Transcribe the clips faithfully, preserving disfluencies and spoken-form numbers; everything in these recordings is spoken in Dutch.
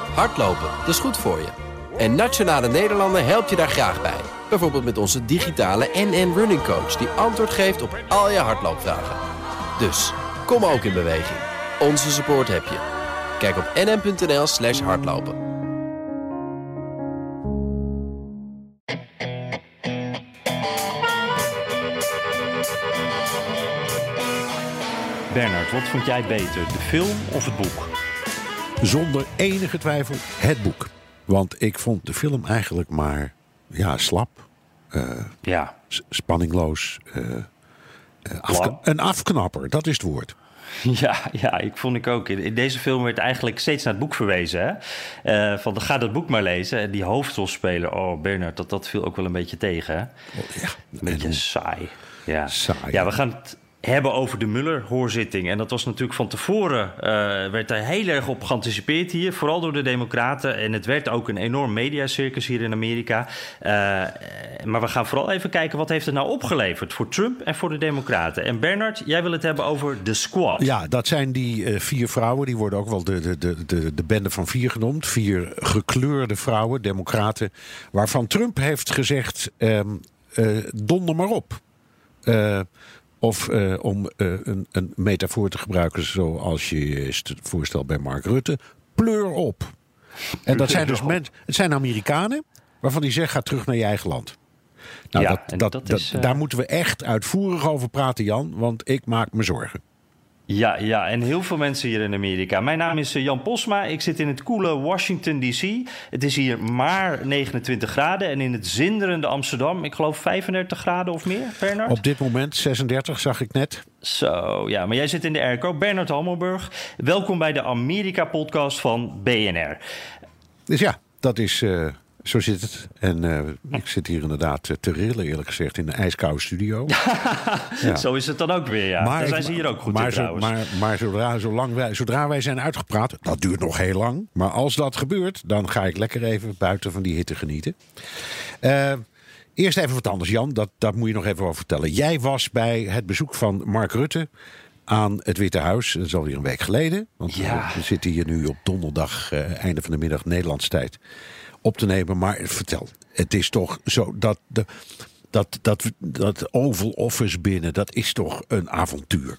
Hardlopen, dat is goed voor je. En Nationale Nederlanden helpt je daar graag bij. Bijvoorbeeld met onze digitale N N Running Coach... die antwoord geeft op al je hardloopvragen. Dus, kom ook in beweging. Onze support heb je. Kijk op nn.nl slash hardlopen. Bernard, wat vond jij beter, de film of het boek? Zonder enige twijfel het boek. Want ik vond de film eigenlijk maar ja, slap. Uh, ja. s- spanningloos. Uh, uh, afk- een afknapper, dat is het woord. Ja, ja, ik vond ik ook. In deze film werd eigenlijk steeds naar het boek verwezen. Hè? Uh, van, dan ga dat boek maar lezen. En die hoofdrolspeler, oh Bernard, dat, dat viel ook wel een beetje tegen. Hè? Oh, ja, een beetje en saai. Ja. saai. Ja, we gaan het hebben over de Mueller-hoorzitting. En dat was natuurlijk van tevoren, uh, werd daar heel erg op geanticipeerd hier. Vooral door de Democraten. En het werd ook een enorm mediacircus hier in Amerika. Uh, maar we gaan vooral even kijken, wat heeft het nou opgeleverd voor Trump en voor de Democraten. En Bernard, jij wil het hebben over de squad. Ja, dat zijn die uh, vier vrouwen. Die worden ook wel de, de, de, de, de bende van vier genoemd. Vier gekleurde vrouwen, Democraten. Waarvan Trump heeft gezegd, um, uh, donder maar op. Uh, Of uh, om uh, een, een metafoor te gebruiken zoals je je voorstelt bij Mark Rutte, pleur op. En dat zijn dus mensen, het zijn Amerikanen waarvan die zeggen, ga terug naar je eigen land. Nou, ja, dat, dat, dat is, uh... daar moeten we echt uitvoerig over praten, Jan, want ik maak me zorgen. Ja, ja, en heel veel mensen hier in Amerika. Mijn naam is Jan Posma. Ik zit in het koele Washington D C. Het is hier maar negenentwintig graden. En in het zinderende Amsterdam, ik geloof vijfendertig graden of meer, Bernard? Op dit moment zesendertig, zag ik net. Zo, ja, maar jij zit in de airco. Bernard Hammelburg, welkom bij de Amerika-podcast van B N R. Dus ja, dat is... Uh... Zo zit het. En uh, ik zit hier inderdaad te rillen, eerlijk gezegd, in een ijskoude studio. Ja. Zo is het dan ook weer, ja. Maar, dan zijn ze hier ook goed maar, in, zo, trouwens. Maar, maar zodra, zolang wij, zodra wij zijn uitgepraat, dat duurt nog heel lang. Maar als dat gebeurt, dan ga ik lekker even buiten van die hitte genieten. Uh, eerst even wat anders, Jan. Dat, dat moet je nog even over vertellen. Jij was bij het bezoek van Mark Rutte aan het Witte Huis. Dat is alweer een week geleden. Want ja. we zitten hier nu op donderdag, uh, einde van de middag, Nederlandse tijd, op te nemen. Maar vertel, het is toch zo dat de, dat, dat, dat Oval Office binnen, dat is toch een avontuur.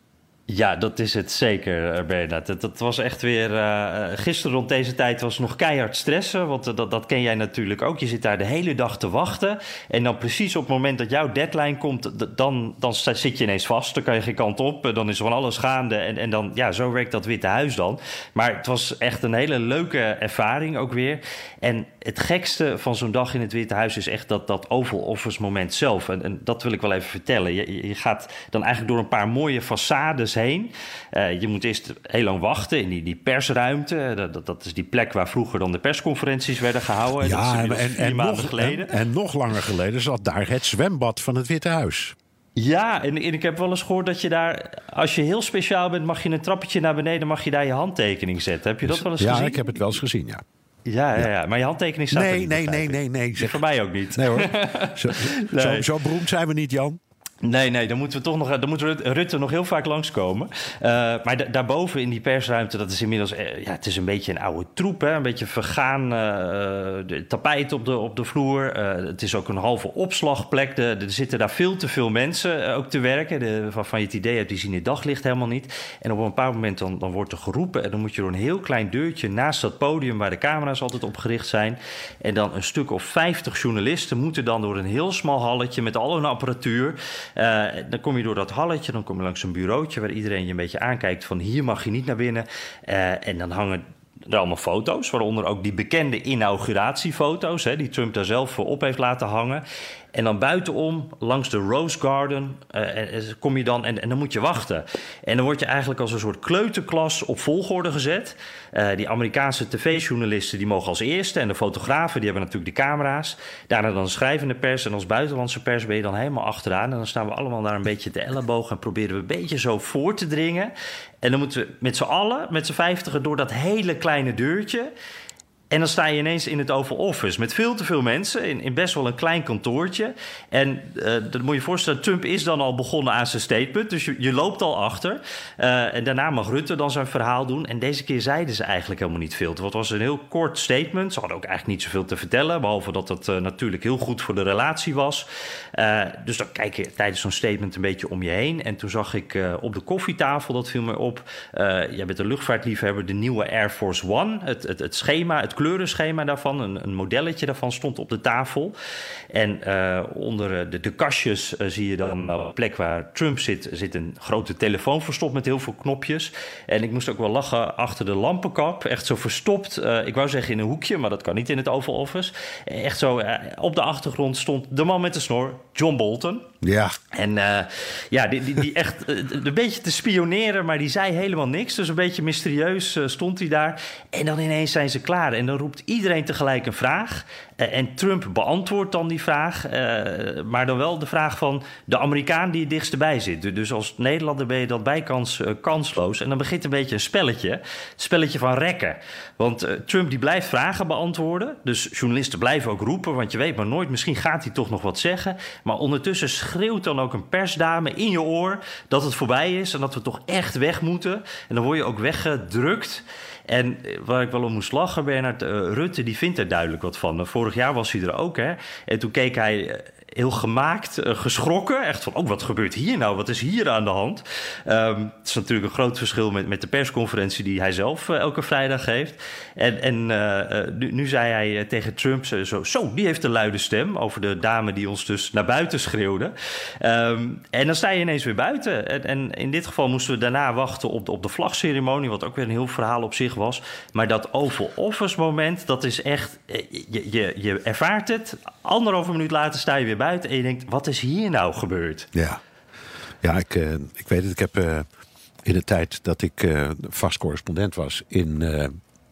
Ja, dat is het zeker, Bernard. Dat, dat was echt weer... Uh, gisteren rond deze tijd was nog keihard stressen. Want uh, dat, dat ken jij natuurlijk ook. Je zit daar de hele dag te wachten. En dan precies op het moment dat jouw deadline komt, dan, dan zit je ineens vast. Dan kan je geen kant op. Dan is er van alles gaande. En, en dan, ja, zo werkt dat Witte Huis dan. Maar het was echt een hele leuke ervaring ook weer. En het gekste van zo'n dag in het Witte Huis is echt dat, dat Oval Office moment zelf. En, en dat wil ik wel even vertellen. Je, je gaat dan eigenlijk door een paar mooie façades heen. Uh, je moet eerst heel lang wachten in die, die persruimte. Dat, dat is die plek waar vroeger dan de persconferenties werden gehouden. Ja, dat is en, vier en, maanden nog, geleden. En, en nog langer geleden zat daar het zwembad van het Witte Huis. Ja, en, en ik heb wel eens gehoord dat je daar, als je heel speciaal bent, mag je een trappetje naar beneden, mag je daar je handtekening zetten. Heb je dat wel eens ja, gezien? Ja, ik heb het wel eens gezien, ja. Ja, ja, ja, maar je handtekening staat nee, er niet. Nee, nee, nee, nee. Zeg, voor mij ook niet. Nee hoor, zo, nee. Zo, zo beroemd zijn we niet, Jan. Nee, nee, dan moeten we toch nog, dan moet Rutte nog heel vaak langskomen. Uh, maar da- daarboven in die persruimte, dat is inmiddels, uh, ja, het is een beetje een oude troep, hè? Een beetje vergaan, uh, de tapijt op de, op de vloer. Uh, het is ook een halve opslagplek. De, de, er zitten daar veel te veel mensen uh, ook te werken, de, waarvan je het idee hebt, die zien het daglicht helemaal niet. En op een bepaald moment dan, dan wordt er geroepen en dan moet je door een heel klein deurtje naast dat podium waar de camera's altijd op gericht zijn. En dan een stuk of vijftig journalisten moeten dan door een heel smal halletje met al hun apparatuur. Uh, dan kom je door dat halletje, dan kom je langs een bureautje waar iedereen je een beetje aankijkt van hier mag je niet naar binnen. Uh, en dan hangen er allemaal foto's, waaronder ook die bekende inauguratiefoto's, hè, die Trump daar zelf op heeft laten hangen. En dan buitenom, langs de Rose Garden, uh, kom je dan en, en dan moet je wachten. En dan word je eigenlijk als een soort kleuterklas op volgorde gezet. Uh, die Amerikaanse tv-journalisten die mogen als eerste en de fotografen die hebben natuurlijk de camera's. Daarna dan de schrijvende pers en als buitenlandse pers ben je dan helemaal achteraan. En dan staan we allemaal daar een beetje te ellebogen en proberen we een beetje zo voor te dringen. En dan moeten we met z'n allen, met z'n vijftigen, door dat hele kleine deurtje. En dan sta je ineens in het Oval Office met veel te veel mensen in, in best wel een klein kantoortje. En uh, dat moet je voorstellen, Trump is dan al begonnen aan zijn statement. Dus je, je loopt al achter. Uh, en daarna mag Rutte dan zijn verhaal doen. En deze keer zeiden ze eigenlijk helemaal niet veel. Het was een heel kort statement. Ze hadden ook eigenlijk niet zoveel te vertellen. Behalve dat het uh, natuurlijk heel goed voor de relatie was. Uh, dus dan kijk je tijdens zo'n statement een beetje om je heen. En toen zag ik uh, op de koffietafel, dat viel me op. Uh, jij bent een luchtvaartliefhebber, de nieuwe Air Force One. Het, het, het schema, het kleurenschema daarvan, een, een modelletje daarvan stond op de tafel. En uh, onder de, de kastjes uh, zie je dan op de plek waar Trump zit, zit een grote telefoon verstopt met heel veel knopjes. En ik moest ook wel lachen achter de lampenkap, echt zo verstopt. Uh, ik wou zeggen in een hoekje, maar dat kan niet in het Oval Office. Echt zo, uh, op de achtergrond stond de man met de snor, John Bolton. Ja. En uh, ja, die, die, die echt uh, een beetje te spioneren, maar die zei helemaal niks. Dus een beetje mysterieus uh, stond hij daar. En dan ineens zijn ze klaar. En dan roept iedereen tegelijk een vraag. Uh, en Trump beantwoordt dan die vraag. Uh, maar dan wel de vraag van de Amerikaan die het dichtst erbij zit. Dus als Nederlander ben je dat bijkans uh, kansloos. En dan begint een beetje een spelletje. Het spelletje van rekken. Want uh, Trump die blijft vragen beantwoorden. Dus journalisten blijven ook roepen. Want je weet maar nooit, misschien gaat hij toch nog wat zeggen. Maar ondertussen schreeuwt dan ook een persdame in je oor dat het voorbij is en dat we toch echt weg moeten. En dan word je ook weggedrukt. En waar ik wel om moest lachen, Bernard, uh, Rutte, die vindt er duidelijk wat van. Vorig jaar was hij er ook, hè. En toen keek hij uh, heel gemaakt, uh, geschrokken. Echt van, oh, wat gebeurt hier nou? Wat is hier aan de hand? Um, het is natuurlijk een groot verschil met, met de persconferentie die hij zelf uh, elke vrijdag geeft. En, en uh, nu, nu zei hij uh, tegen Trump zo, zo, die heeft een luide stem over de dame die ons dus naar buiten schreeuwde. Um, en dan sta je ineens weer buiten. En, en in dit geval moesten we daarna wachten op de, op de vlagceremonie, wat ook weer een heel verhaal op zich was. Maar dat Oval Office moment, dat is echt, je, je, je ervaart het. Anderhalve minuut later sta je weer buiten en je denkt, wat is hier nou gebeurd? Ja, ja ik, uh, ik weet het. Ik heb uh, in de tijd dat ik uh, vast correspondent was in, uh,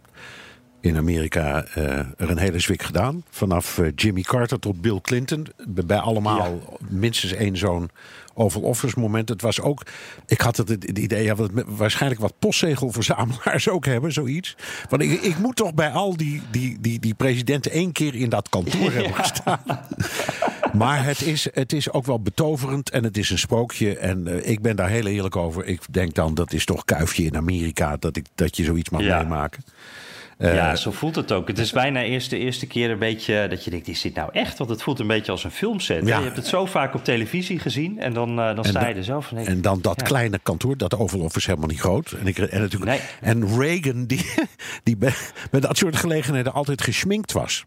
in Amerika uh, er een hele zwik gedaan. Vanaf uh, Jimmy Carter tot Bill Clinton. Bij allemaal ja. minstens één zo'n Oval Office moment. Het was ook, ik had het, het idee, ja, wat, waarschijnlijk wat postzegelverzamelaars ook hebben, zoiets. Want ik, ik moet toch bij al die, die, die, die presidenten één keer in dat kantoor ja. hebben gestaan. Maar het is, het is ook wel betoverend en het is een sprookje. En uh, ik ben daar heel eerlijk over. Ik denk dan, dat is toch kuifje in Amerika, dat, ik, dat je zoiets mag ja. meemaken. Uh, ja, zo voelt het ook. Het is bijna eerst de eerste keer een beetje dat je denkt, is dit nou echt? Want het voelt een beetje als een filmset. Ja. Je hebt het zo vaak op televisie gezien en dan, uh, dan sta je en er zelf van. En dan dat ja. kleine kantoor, dat Oval Office helemaal niet groot. En, ik, en, natuurlijk, nee. en Reagan, die, die bij, bij dat soort gelegenheden altijd geschminkt was.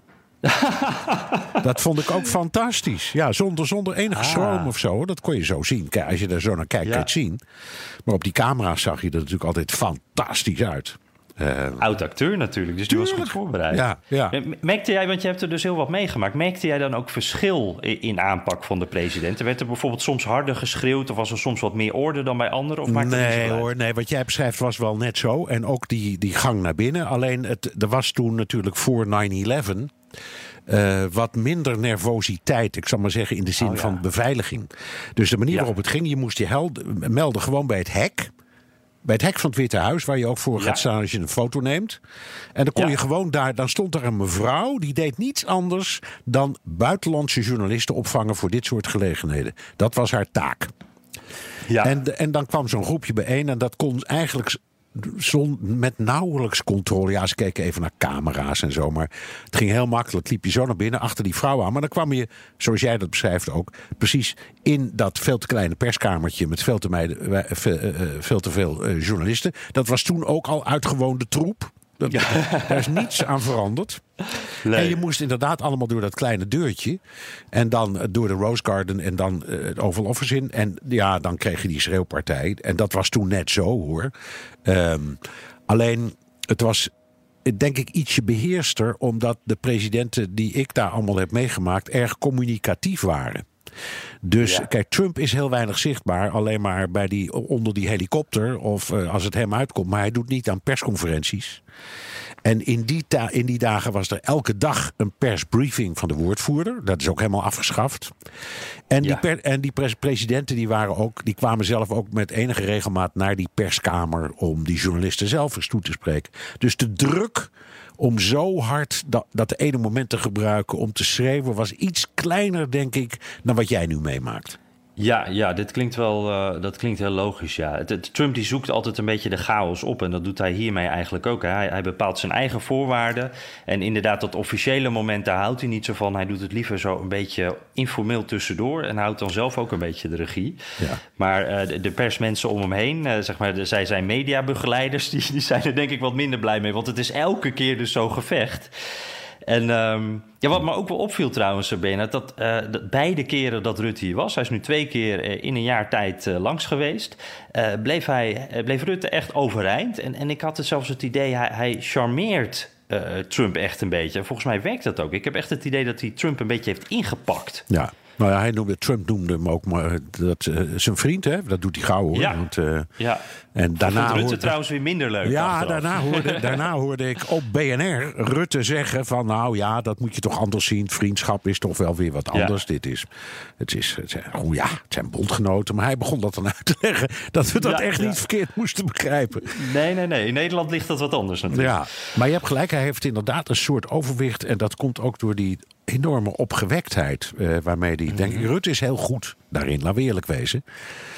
Dat vond ik ook fantastisch. Ja, zonder, zonder enige ah. schroom of zo. Dat kon je zo zien. Kijk, als je daar zo naar kijkt, ja. kan je het zien. Maar op die camera's zag je er natuurlijk altijd fantastisch uit. Uh, Oud-acteur natuurlijk, dus die was goed voorbereid. Ja, ja. Merkte jij, want je hebt er dus heel wat meegemaakt... merkte jij dan ook verschil in aanpak van de president? Werd er bijvoorbeeld soms harder geschreeuwd... of was er soms wat meer orde dan bij anderen? Of nee hoor, nee, wat jij beschrijft was wel net zo. En ook die, die gang naar binnen. Alleen, het, er was toen natuurlijk voor nine eleven... Uh, wat minder nervositeit, ik zal maar zeggen... in de zin oh, ja. van beveiliging. Dus de manier ja. waarop het ging... je moest je held, melden gewoon bij het hek... Bij het hek van het Witte Huis, waar je ook voor ja. gaat staan als je een foto neemt. En dan kon ja. je gewoon daar, dan stond er een mevrouw, die deed niets anders dan buitenlandse journalisten opvangen voor dit soort gelegenheden. Dat was haar taak. Ja. En, en dan kwam zo'n groepje bijeen en dat kon eigenlijk zon, met nauwelijks controle. Ja, ze keken even naar camera's en zo, maar het ging heel makkelijk. Liep je zo naar binnen, achter die vrouw aan. Maar dan kwam je, zoals jij dat beschrijft ook, precies in dat veel te kleine perskamertje met veel te, meiden, veel, uh, veel, te veel uh, journalisten. Dat was toen ook al uitgewoonde troep. Dat, ja. Daar is niets aan veranderd. Nee. En je moest inderdaad allemaal door dat kleine deurtje. En dan door de Rose Garden en dan uh, het Oval Office in. En ja, dan kreeg je die schreeuwpartij. En dat was toen net zo, hoor. Um, alleen, het was denk ik ietsje beheerster... omdat de presidenten die ik daar allemaal heb meegemaakt... erg communicatief waren. Dus ja. kijk, Trump is heel weinig zichtbaar. Alleen maar bij die, onder die helikopter of uh, als het hem uitkomt. Maar hij doet niet aan persconferenties. En in die, ta- in die dagen was er elke dag een persbriefing van de woordvoerder. Dat is ook helemaal afgeschaft. En die, Ja. per- en die pres- presidenten die waren ook, die kwamen zelf ook met enige regelmaat naar die perskamer om die journalisten zelf eens toe te spreken. Dus de druk om zo hard dat, dat ene moment te gebruiken om te schreeuwen was iets kleiner, denk ik, dan wat jij nu meemaakt. Ja, ja, dit klinkt wel, uh, dat klinkt heel logisch, ja. Het, het, Trump die zoekt altijd een beetje de chaos op en dat doet hij hiermee eigenlijk ook. Hè. Hij, hij bepaalt zijn eigen voorwaarden en inderdaad dat officiële moment, daar houdt hij niet zo van. Hij doet het liever zo een beetje informeel tussendoor en houdt dan zelf ook een beetje de regie. Ja. Maar uh, de, de persmensen om hem heen, uh, zeg maar, de, zij zijn mediabegeleiders, die, die zijn er denk ik wat minder blij mee, want het is elke keer dus zo gevecht. En um, ja, wat me ook wel opviel trouwens, Bernard, dat, uh, dat beide keren dat Rutte hier was, hij is nu twee keer uh, in een jaar tijd uh, langs geweest, uh, bleef, hij, uh, bleef Rutte echt overeind. En, en ik had het zelfs het idee, hij, hij charmeert uh, Trump echt een beetje. En volgens mij werkt dat ook. Ik heb echt het idee dat hij Trump een beetje heeft ingepakt. Ja. Nou ja, hij noemde, Trump noemde hem ook maar dat, uh, zijn vriend, hè? Dat doet hij gauw, hoor. Ja. Want, uh, Ja. En daarna Rutte hoorde, trouwens weer minder leuk. Ja, daarna hoorde, daarna hoorde ik op B N R Rutte zeggen van, nou ja, dat moet je toch anders zien. Vriendschap is toch wel weer wat anders. Ja. Dit is, het is, het zijn, oh ja, het zijn bondgenoten. Maar hij begon dat dan uit te leggen dat we dat ja, echt ja. niet verkeerd moesten begrijpen. Nee, nee, nee. In Nederland ligt dat wat anders natuurlijk. Ja, maar je hebt gelijk, hij heeft inderdaad een soort overwicht. En dat komt ook door die enorme opgewektheid uh, waarmee die, denk ik, Rutte is heel goed daarin, laten we eerlijk wezen.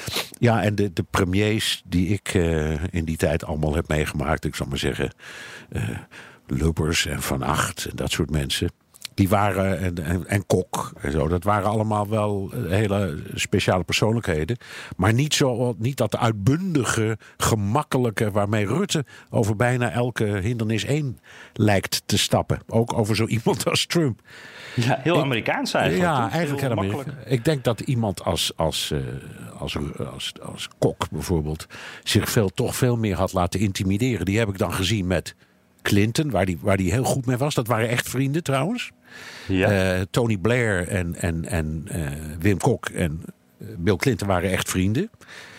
Ja, en de, de premiers die ik uh, in die tijd allemaal heb meegemaakt, ik zal maar zeggen, uh, Lubbers en Van Agt en dat soort mensen, die waren, en, en, en Kok en zo, dat waren allemaal wel hele speciale persoonlijkheden. Maar niet, zo, niet dat uitbundige, gemakkelijke, waarmee Rutte over bijna elke hindernis heen lijkt te stappen. Ook over zo iemand als Trump. Ja, heel Amerikaans eigenlijk. Ja, toch? eigenlijk heel heel Amerikaans. Ik denk dat iemand als, als, uh, als, als, als Kok bijvoorbeeld zich veel, toch veel meer had laten intimideren. Die heb ik dan gezien met Clinton, waar die, waar die heel goed mee was. Dat waren echt vrienden trouwens. Ja. Uh, Tony Blair en, en, en uh, Wim Kok en Bill Clinton waren echt vrienden.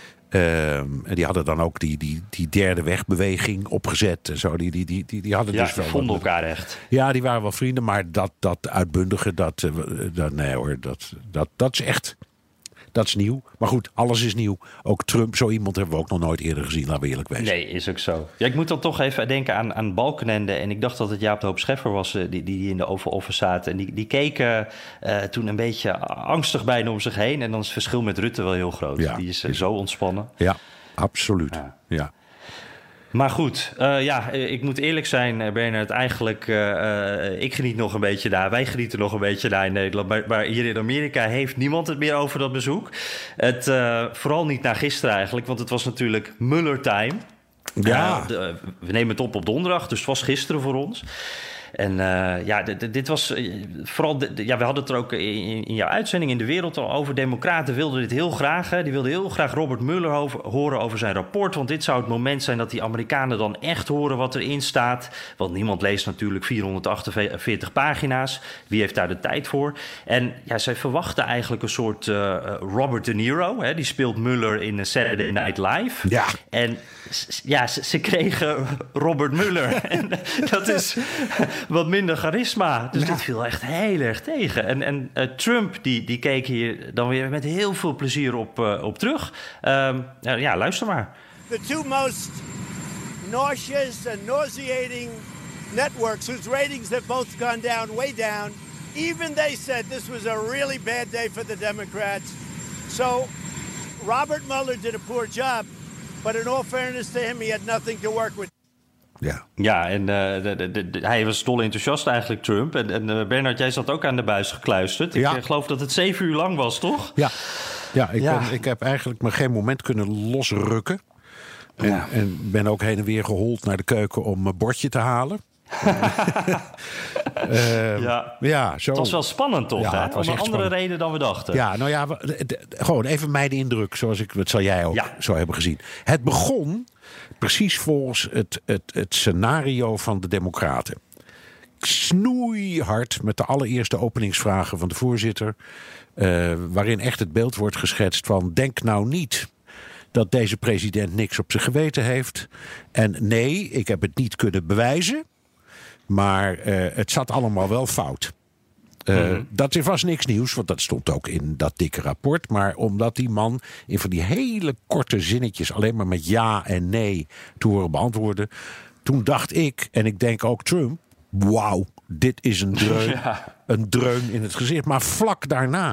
Uh, en die hadden dan ook die, die, die derde wegbeweging opgezet en zo. Die, die, die, die, die hadden ja, dus wel. Die vonden wat, elkaar echt. Ja, die waren wel vrienden, maar dat, dat uitbundige, dat, uh, dat nee hoor, dat, dat, dat is echt. Dat is nieuw. Maar goed, alles is nieuw. Ook Trump, zo iemand hebben we ook nog nooit eerder gezien, laten we eerlijk wezen. Nee, is ook zo. Ja, ik moet dan toch even denken aan, aan Balkenende. En ik dacht dat het Jaap de Hoop Scheffer was die, die, die in de Oval Office zaten. En die, die keken uh, toen een beetje angstig bijna om zich heen. En dan is het verschil met Rutte wel heel groot. Ja, die is uh, zo ontspannen. Ja, absoluut. Ja. ja. Maar goed, uh, ja, ik moet eerlijk zijn, Bernard. Eigenlijk, uh, ik geniet nog een beetje daar. Wij genieten nog een beetje daar in Nederland. Maar, maar hier in Amerika heeft niemand het meer over dat bezoek. Het, uh, vooral niet na gisteren eigenlijk, want het was natuurlijk Mueller-time. Ja. Uh, de, we nemen het op op donderdag, dus het was gisteren voor ons. En uh, ja, d- d- dit was uh, vooral... D- d- ja, we hadden het er ook in, in jouw uitzending in de wereld al over. Democraten wilden dit heel graag. Hè. Die wilden heel graag Robert Mueller over, horen over zijn rapport. Want dit zou het moment zijn dat die Amerikanen dan echt horen wat erin staat. Want niemand leest natuurlijk vierhonderdachtenveertig pagina's. Wie heeft daar de tijd voor? En ja, zij verwachten eigenlijk een soort uh, Robert De Niro. Hè. Die speelt Mueller in Saturday Night Live. Ja. En ja, ze, ze kregen Robert Mueller. En dat is wat minder charisma. Dus ja. Dit viel echt heel erg tegen. En, en uh, Trump, die, die keek hier dan weer met heel veel plezier op, uh, op terug. Um, uh, ja, luister maar. The two most nauseous and nauseating networks whose ratings have both gone down, way down. Even they said this was a really bad day for the Democrats. So Robert Mueller did a poor job. But in all fairness to him, he had nothing to work with. Ja, ja en uh, de, de, de, de, hij was dol enthousiast eigenlijk, Trump. En, en uh, Bernard, jij zat ook aan de buis gekluisterd. Ik ja. geloof dat het zeven uur lang was, toch? Ja, ja, ik, ja. Ben, ik heb eigenlijk maar geen moment kunnen losrukken. En, ja. en ben ook heen en weer gehold naar de keuken om een bordje te halen. uh, ja. ja, zo. Het was wel spannend toch, ja, hè? Om een andere spannend. reden dan we dachten. Ja, nou ja, de, de, gewoon even mijn indruk, zoals ik, dat zal jij ook ja. zo hebben gezien. Het begon precies volgens het, het, het scenario van de Democraten. Snoeihard met de allereerste openingsvragen van de voorzitter. Uh, waarin echt het beeld wordt geschetst van: denk nou niet dat deze president niks op zijn geweten heeft. En nee, ik heb het niet kunnen bewijzen. Maar uh, het zat allemaal wel fout. Uh, mm-hmm. Dat was niks nieuws, want dat stond ook in dat dikke rapport. Maar omdat die man in van die hele korte zinnetjes alleen maar met ja en nee te horen beantwoorden. Toen dacht ik, en ik denk ook Trump, wauw, dit is een dreun, ja. een dreun in het gezicht. Maar vlak daarna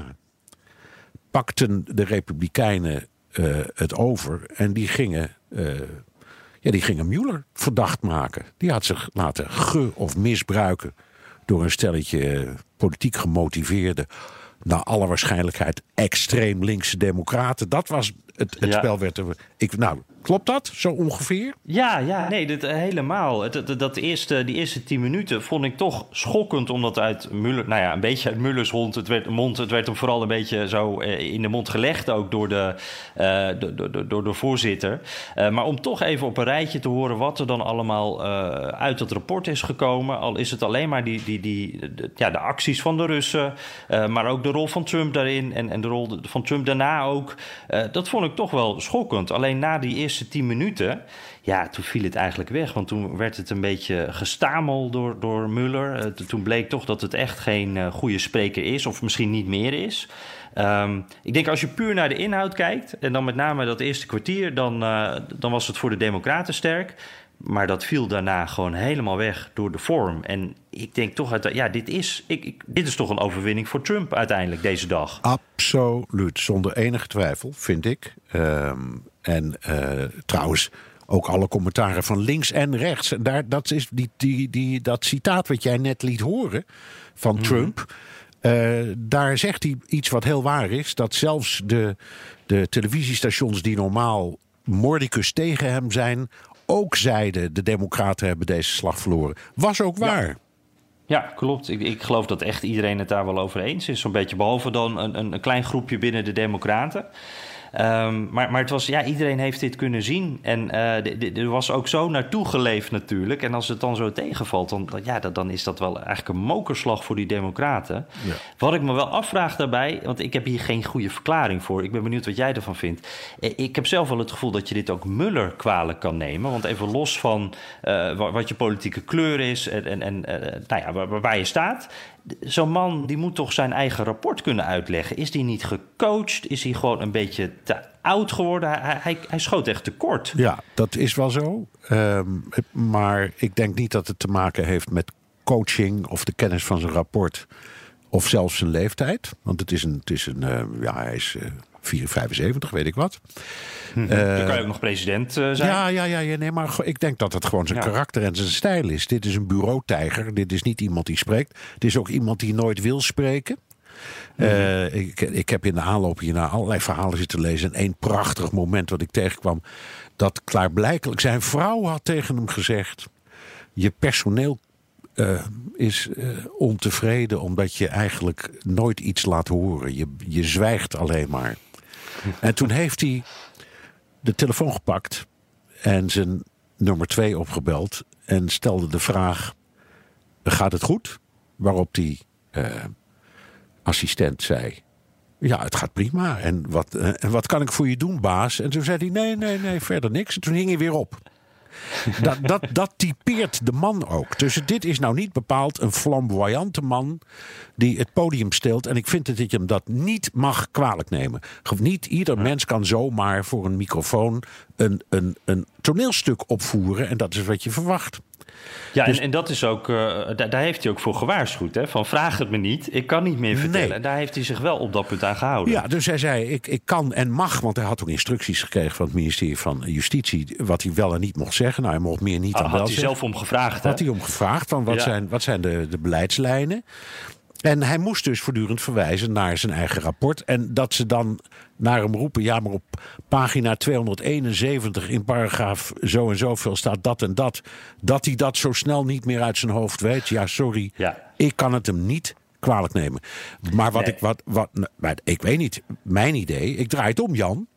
pakten de Republikeinen uh, het over en die gingen, uh, ja, die gingen Mueller verdacht maken. Die had zich laten ge- of misbruiken door een stelletje uh, politiek gemotiveerde, naar alle waarschijnlijkheid extreem linkse democraten. Dat was het, het ja. spel werd er. Ik, nou, klopt dat zo ongeveer? Ja, ja, nee, dat, helemaal. Dat, dat, dat eerste, die eerste tien minuten vond ik toch schokkend, omdat uit Mueller, nou ja, een beetje uit Muellers hond, het werd, mond, het werd hem vooral een beetje zo in de mond gelegd, ook door de, uh, door, door, door de voorzitter. Uh, maar om toch even op een rijtje te horen wat er dan allemaal uh, uit het rapport is gekomen, al is het alleen maar die, die, die, de, ja, de acties van de Russen, uh, maar ook de rol van Trump daarin en, en de rol van Trump daarna ook. Uh, dat vond ik toch wel schokkend. Alleen na die eerste tien minuten, ja, toen viel het eigenlijk weg. Want toen werd het een beetje gestameld door, door Mueller. Uh, toen bleek toch dat het echt geen uh, goede spreker is, of misschien niet meer is. Um, ik denk als je puur naar de inhoud kijkt, en dan met name dat eerste kwartier, dan, uh, dan was het voor de Democraten sterk. Maar dat viel daarna gewoon helemaal weg door de vorm. En ik denk toch, uit, ja, dit is, ik, ik, dit is toch een overwinning voor Trump uiteindelijk deze dag. Absoluut, zonder enige twijfel, vind ik. Um, en uh, trouwens, ook alle commentaren van links en rechts. Daar, dat is die, die, die, dat citaat wat jij net liet horen van Trump. Mm-hmm. Uh, daar zegt hij iets wat heel waar is. Dat zelfs de, de televisiestations die normaal mordicus tegen hem zijn, ook zeiden de Democraten hebben deze slag verloren. Was ook waar. Ja. Ja, klopt. Ik, ik geloof dat echt iedereen het daar wel over eens is. Zo'n beetje, behalve dan een, een, een klein groepje binnen de Democraten. Um, maar, maar het was, ja, iedereen heeft dit kunnen zien. En uh, d- d- er was ook zo naartoe geleefd natuurlijk. En als het dan zo tegenvalt, dan, ja, dat, dan is dat wel eigenlijk een mokerslag voor die Democraten. Ja. Wat ik me wel afvraag daarbij, want ik heb hier geen goede verklaring voor. Ik ben benieuwd wat jij ervan vindt. Ik heb zelf wel het gevoel dat je dit ook Mueller kwalijk kan nemen. Want even los van uh, wat je politieke kleur is en, en, en uh, nou ja, waar, waar je staat. Zo'n man die moet toch zijn eigen rapport kunnen uitleggen. Is die niet gecoacht? Is hij gewoon een beetje te oud geworden? Hij, hij, hij schoot echt tekort. Ja, dat is wel zo. Um, maar ik denk niet dat het te maken heeft met coaching of de kennis van zijn rapport. Of zelfs zijn leeftijd. Want het is een, het is een uh, ja, hij is uh, vijfenzeventig, weet ik wat. Mm-hmm. Uh, Dan kan je ook nog president uh, zijn. Ja, ja, ja, ja, nee, maar ik denk dat het gewoon zijn ja. karakter en zijn stijl is. Dit is een bureautijger. Dit is niet iemand die spreekt. Het is ook iemand die nooit wil spreken. Mm-hmm. Uh, ik, ik heb in de aanloop hierna allerlei verhalen zitten lezen. En één prachtig moment wat ik tegenkwam, dat klaarblijkelijk zijn vrouw had tegen hem gezegd: je personeel Uh, is uh, ontevreden omdat je eigenlijk nooit iets laat horen. Je, je zwijgt alleen maar. En toen heeft hij de telefoon gepakt en zijn nummer twee opgebeld en stelde de vraag: gaat het goed? Waarop die uh, assistent zei: ja, het gaat prima. En wat, uh, en wat kan ik voor je doen, baas? En toen zei hij: nee, nee, nee, verder niks. En toen hing hij weer op. Dat, dat, dat typeert de man ook. Dus dit is nou niet bepaald een flamboyante man die het podium steelt. En ik vind dat je hem dat niet mag kwalijk nemen. Niet ieder mens kan zomaar voor een microfoon een, een, een toneelstuk opvoeren. En dat is wat je verwacht. Ja, dus, en, en dat is ook, uh, daar, daar heeft hij ook voor gewaarschuwd. Hè? Van vraag het me niet, ik kan niet meer vertellen. Nee. En daar heeft hij zich wel op dat punt aan gehouden. Ja, dus hij zei, ik, ik kan en mag, want hij had ook instructies gekregen van het ministerie van Justitie, wat hij wel en niet mocht zeggen. Nou, hij mocht meer niet dan ah, wel had hij zeggen. zelf om gevraagd. Hè? Had hij om gevraagd, van wat, ja. zijn, wat zijn de, de beleidslijnen? En hij moest dus voortdurend verwijzen naar zijn eigen rapport. En dat ze dan naar hem roepen, ja, maar op pagina tweehonderdeenenzeventig in paragraaf zo en zoveel staat dat en dat. Dat hij dat zo snel niet meer uit zijn hoofd weet. Ja, sorry, ja. Ik kan het hem niet kwalijk nemen. Maar wat nee. ik, wat, wat, maar ik weet niet, mijn idee, ik draai het om, Jan.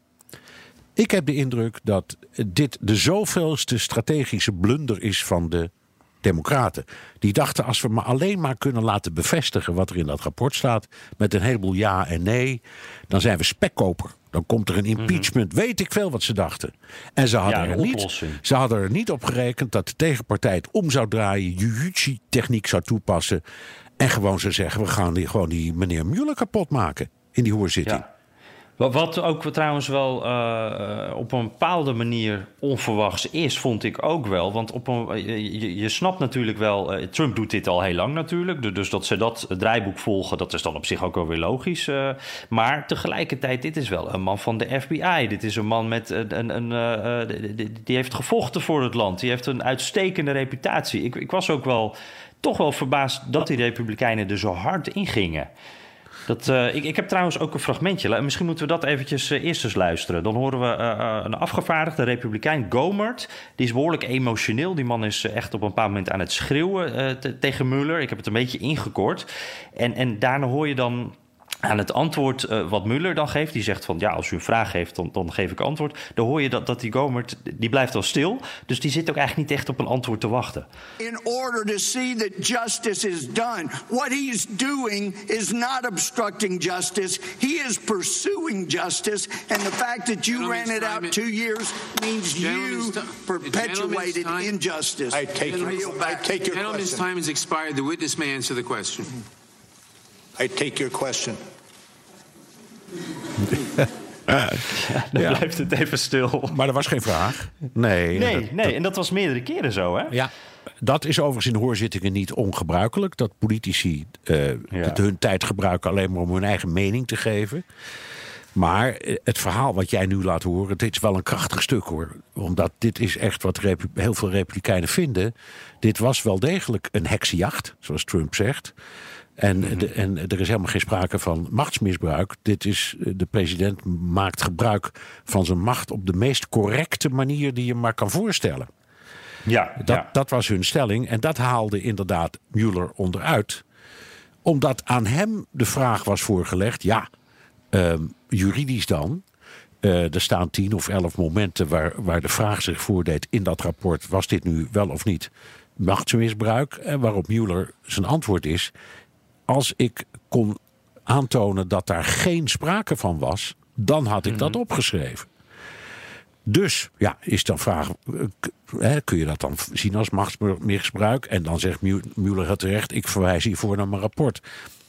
Ik heb de indruk dat dit de zoveelste strategische blunder is van de Democraten. Die dachten, als we maar alleen maar kunnen laten bevestigen wat er in dat rapport staat, met een heleboel ja en nee, dan zijn we spekkoper Dan komt er een impeachment. Mm-hmm. Weet ik veel wat ze dachten. En ze hadden, ja, er niet, ze hadden er niet op gerekend dat de tegenpartij het om zou draaien, jiu-jitsu-techniek zou toepassen en gewoon zou zeggen, we gaan die, gewoon die meneer Mueller kapot maken in die hoorzitting. Ja. Wat ook trouwens wel uh, op een bepaalde manier onverwachts is, vond ik ook wel. Want op een, je, je snapt natuurlijk wel, uh, Trump doet dit al heel lang natuurlijk. Dus dat ze dat draaiboek volgen, dat is dan op zich ook wel weer logisch. Uh, maar tegelijkertijd, dit is wel een man van de F B I. Dit is een man met een, een, een uh, die, die heeft gevochten voor het land. Die heeft een uitstekende reputatie. Ik, ik was ook wel toch wel verbaasd dat die Republikeinen er zo hard in gingen. Dat, uh, ik, ik heb trouwens ook een fragmentje. Misschien moeten we dat eventjes uh, eerst eens luisteren. Dan horen we uh, een afgevaardigde republikein, Gohmert. Die is behoorlijk emotioneel. Die man is uh, echt op een bepaald moment aan het schreeuwen uh, te, tegen Mueller. Ik heb het een beetje ingekort. En, en daarna hoor je dan aan het antwoord uh, wat Mueller dan geeft. Die zegt van, ja, als u een vraag heeft, dan, dan geef ik antwoord. Dan hoor je dat, dat die Gohmert, die blijft al stil. Dus die zit ook eigenlijk niet echt op een antwoord te wachten. In order to see that justice is done. What he is doing is not obstructing justice. He is pursuing justice. And the fact that you ran it out two years means you perpetuated injustice. I take your, I take your gentleman's time has expired. The witness may answer the question. I take your question. Ja, dan ja. blijft het even stil. Maar er was geen vraag. Nee, nee, dat, nee. Dat, en dat was meerdere keren zo, hè? Ja, dat is overigens in hoorzittingen niet ongebruikelijk. Dat politici uh, ja. hun tijd gebruiken alleen maar om hun eigen mening te geven. Maar het verhaal wat jij nu laat horen, dit is wel een krachtig stuk, hoor. Omdat dit is echt wat repu- heel veel Republikeinen vinden. Dit was wel degelijk een heksenjacht, zoals Trump zegt. En, mm-hmm. de, en er is helemaal geen sprake van machtsmisbruik. Dit is, de president maakt gebruik van zijn macht op de meest correcte manier die je maar kan voorstellen. Ja, dat, ja. dat was hun stelling. En dat haalde inderdaad Mueller onderuit. Omdat aan hem de vraag was voorgelegd, ja, uh, juridisch dan. Uh, er staan tien of elf momenten waar, waar de vraag zich voordeed in dat rapport. Was dit nu wel of niet machtsmisbruik? En waarop Mueller zijn antwoord is, als ik kon aantonen dat daar geen sprake van was, dan had ik dat opgeschreven. Dus, ja, is dan vraag, hè, kun je dat dan zien als machtsmisbruik? En dan zegt Mueller het terecht, ik verwijs hiervoor naar mijn rapport.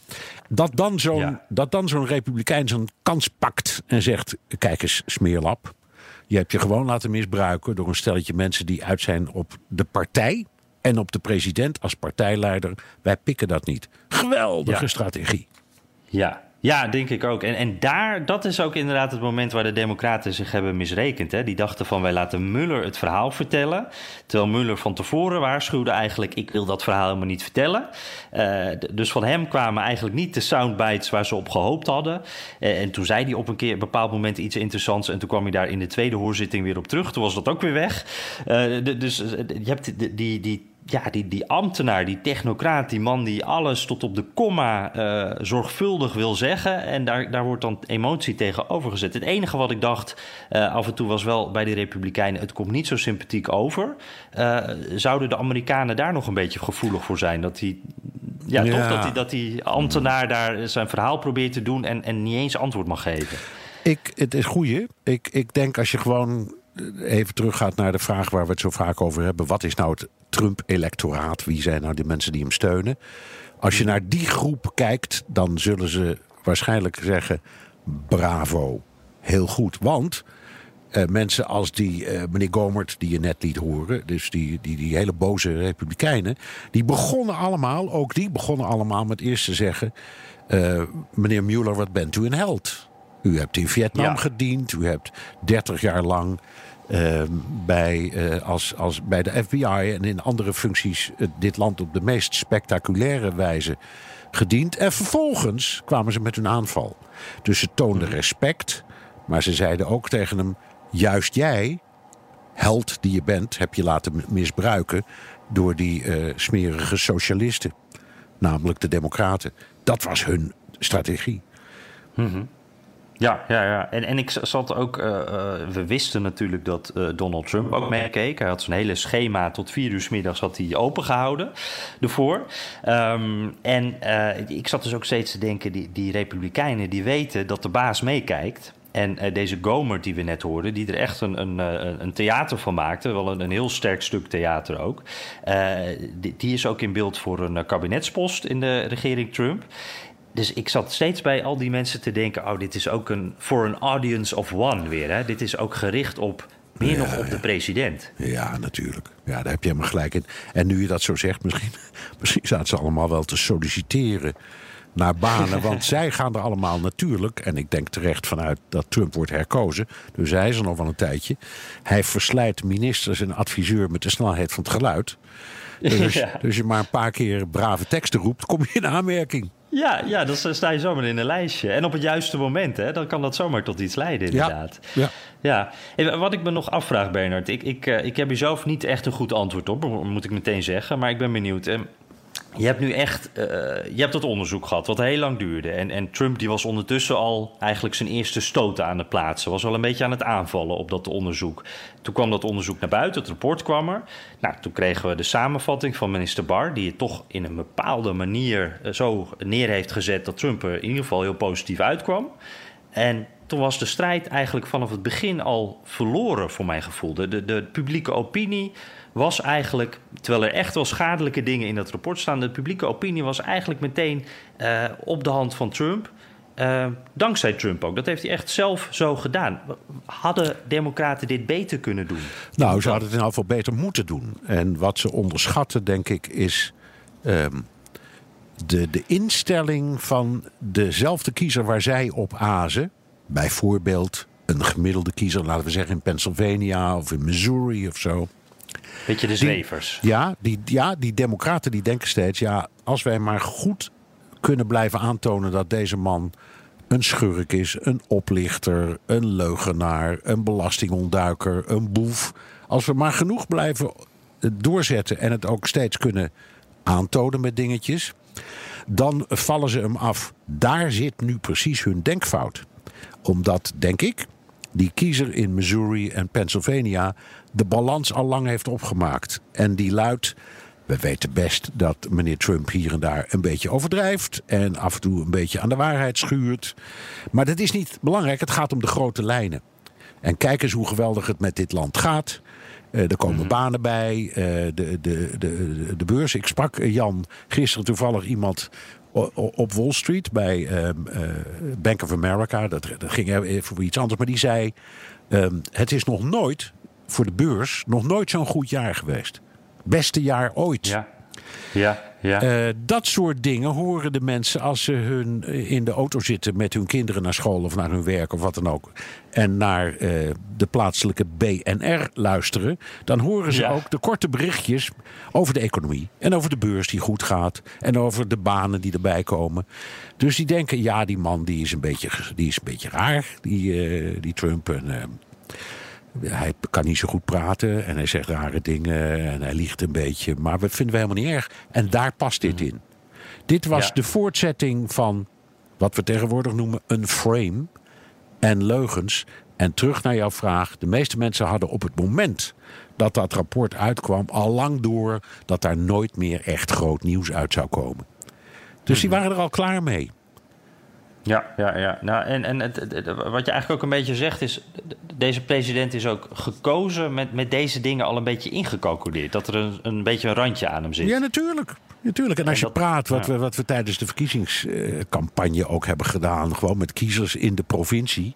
Dat dan zo'n, ja. dat dan zo'n republikein zijn kans pakt en zegt, kijk eens, smeerlap. Je hebt je gewoon laten misbruiken door een stelletje mensen die uit zijn op de partij en op de president als partijleider. Wij pikken dat niet. Geweldige ja. strategie. Ja. Ja, denk ik ook. En, en daar, dat is ook inderdaad het moment waar de Democraten zich hebben misrekend. Hè. Die dachten van, wij laten Mueller het verhaal vertellen. Terwijl Mueller van tevoren waarschuwde eigenlijk, ik wil dat verhaal helemaal niet vertellen. Uh, d- dus van hem kwamen eigenlijk niet de soundbites waar ze op gehoopt hadden. Uh, en toen zei hij op een keer, een bepaald moment iets interessants. En toen kwam hij daar in de tweede hoorzitting weer op terug. Toen was dat ook weer weg. Uh, d- dus uh, je hebt die... die, die Ja, die, die ambtenaar, die technocraat, die man die alles tot op de komma uh, zorgvuldig wil zeggen. En daar, daar wordt dan emotie tegenover gezet. Het enige wat ik dacht uh, af en toe was wel bij de Republikeinen, het komt niet zo sympathiek over. Uh, zouden de Amerikanen daar nog een beetje gevoelig voor zijn? Dat die, ja, ja. toch dat die, dat die ambtenaar daar zijn verhaal probeert te doen en, en niet eens antwoord mag geven. Ik, het is goeie. Ik, ik denk als je gewoon even teruggaat naar de vraag waar we het zo vaak over hebben. Wat is nou het Trump-electoraat? Wie zijn nou de mensen die hem steunen? Als je naar die groep kijkt, dan zullen ze waarschijnlijk zeggen, bravo, heel goed. Want uh, mensen als die uh, meneer Gohmert, die je net liet horen, dus die, die, die hele boze republikeinen, die begonnen allemaal, ook die begonnen allemaal met eerst te zeggen, uh, meneer Mueller, wat bent u een held? U hebt in Vietnam ja. gediend, u hebt dertig jaar lang Uh, bij, uh, als, als bij de F B I en in andere functies uh, dit land op de meest spectaculaire wijze gediend. En vervolgens kwamen ze met hun aanval. Dus ze toonden respect, maar ze zeiden ook tegen hem, juist jij, held die je bent, heb je laten misbruiken door die uh, smerige socialisten. Namelijk de Democraten. Dat was hun strategie. Mm-hmm. Ja, ja, ja. En, en ik zat ook. Uh, uh, we wisten natuurlijk dat uh, Donald Trump ook meekeek. Hij had zijn hele schema tot vier uur 's middags had hij opengehouden ervoor. Um, en uh, ik zat dus ook steeds te denken, die, die Republikeinen die weten dat de baas meekijkt. En uh, deze Gohmert die we net hoorden, die er echt een, een, een theater van maakte, wel een, een heel sterk stuk theater ook. Uh, die, die is ook in beeld voor een kabinetspost in de regering Trump. Dus ik zat steeds bij al die mensen te denken, oh, dit is ook een for an audience of one weer. Hè? Dit is ook gericht op, meer ja, nog op ja. de president. Ja, natuurlijk. Ja, daar heb je helemaal gelijk in. En nu je dat zo zegt, misschien, misschien zaten ze allemaal wel te solliciteren naar banen. Want zij gaan er allemaal natuurlijk, en ik denk terecht vanuit dat Trump wordt herkozen. Dus hij is er nog wel een tijdje. Hij verslijt ministers en adviseur met de snelheid van het geluid. Dus, ja. dus je maar een paar keer brave teksten roept, kom je in aanmerking. Ja, ja, dan sta je zomaar in een lijstje. En op het juiste moment, hè, dan kan dat zomaar tot iets leiden, inderdaad. Ja, ja. ja. Wat ik me nog afvraag, Bernard, ik, ik, ik heb hier zelf niet echt een goed antwoord op, moet ik meteen zeggen. Maar ik ben benieuwd. Je hebt nu echt, uh, je hebt dat onderzoek gehad, wat heel lang duurde. En, en Trump die was ondertussen al eigenlijk zijn eerste stoten aan het plaatsen. Was al een beetje aan het aanvallen op dat onderzoek. Toen kwam dat onderzoek naar buiten, het rapport kwam er. Nou, toen kregen we de samenvatting van minister Barr, die het toch in een bepaalde manier uh, zo neer heeft gezet dat Trump er in ieder geval heel positief uitkwam. En toen was de strijd eigenlijk vanaf het begin al verloren, voor mijn gevoel. De, de, de publieke opinie was eigenlijk, terwijl er echt wel schadelijke dingen in dat rapport staan, de publieke opinie was eigenlijk meteen uh, op de hand van Trump. Uh, dankzij Trump ook. Dat heeft hij echt zelf zo gedaan. Hadden democraten dit beter kunnen doen? Nou, ze hadden het in ieder geval beter moeten doen. En wat ze onderschatten, denk ik, is Um, de, de instelling van dezelfde kiezer waar zij op azen. Bijvoorbeeld een gemiddelde kiezer, laten we zeggen in Pennsylvania of in Missouri of zo. Beetje de zwevers. Die, ja, die, ja, die democraten die denken steeds, ja, als wij maar goed kunnen blijven aantonen dat deze man een schurk is, een oplichter, een leugenaar, een belastingontduiker, een boef. Als we maar genoeg blijven doorzetten en het ook steeds kunnen aantonen met dingetjes, dan vallen ze hem af. Daar zit nu precies hun denkfout. Omdat, denk ik, die kiezer in Missouri en Pennsylvania de balans al lang heeft opgemaakt. En die luidt, we weten best dat meneer Trump hier en daar een beetje overdrijft en af en toe een beetje aan de waarheid schuurt. Maar dat is niet belangrijk, het gaat om de grote lijnen. En kijk eens hoe geweldig het met dit land gaat. Uh, er komen mm-hmm. banen bij, uh, de, de, de, de beurs. Ik sprak, uh, Jan, gisteren toevallig iemand op Wall Street bij uh, uh, Bank of America. Dat, dat ging even voor iets anders. Maar die zei, uh, het is nog nooit voor de beurs nog nooit zo'n goed jaar geweest. Beste jaar ooit. Ja, ja, ja. Uh, dat soort dingen horen de mensen als ze hun in de auto zitten met hun kinderen naar school of naar hun werk of wat dan ook. En naar uh, de plaatselijke B N R luisteren. Dan horen ze ja. ook de korte berichtjes over de economie. En over de beurs die goed gaat. En over de banen die erbij komen. Dus die denken, ja, die man die is een beetje, die is een beetje raar. Die, uh, die Trump. En, uh, hij kan niet zo goed praten en hij zegt rare dingen en hij liegt een beetje. Maar dat vinden we helemaal niet erg. En daar past dit in. Dit was ja. de voortzetting van wat we tegenwoordig noemen een frame en leugens. En terug naar jouw vraag. De meeste mensen hadden op het moment dat dat rapport uitkwam al lang door dat daar nooit meer echt groot nieuws uit zou komen. Dus die waren er al klaar mee. Ja, ja, ja. Nou, en, en het, het, wat je eigenlijk ook een beetje zegt is, deze president is ook gekozen met, met deze dingen al een beetje ingecalculeerd. Dat er een, een beetje een randje aan hem zit. Ja, natuurlijk. natuurlijk. En als en dat, je praat, wat, ja. we, wat we tijdens de verkiezingscampagne ook hebben gedaan, gewoon met kiezers in de provincie,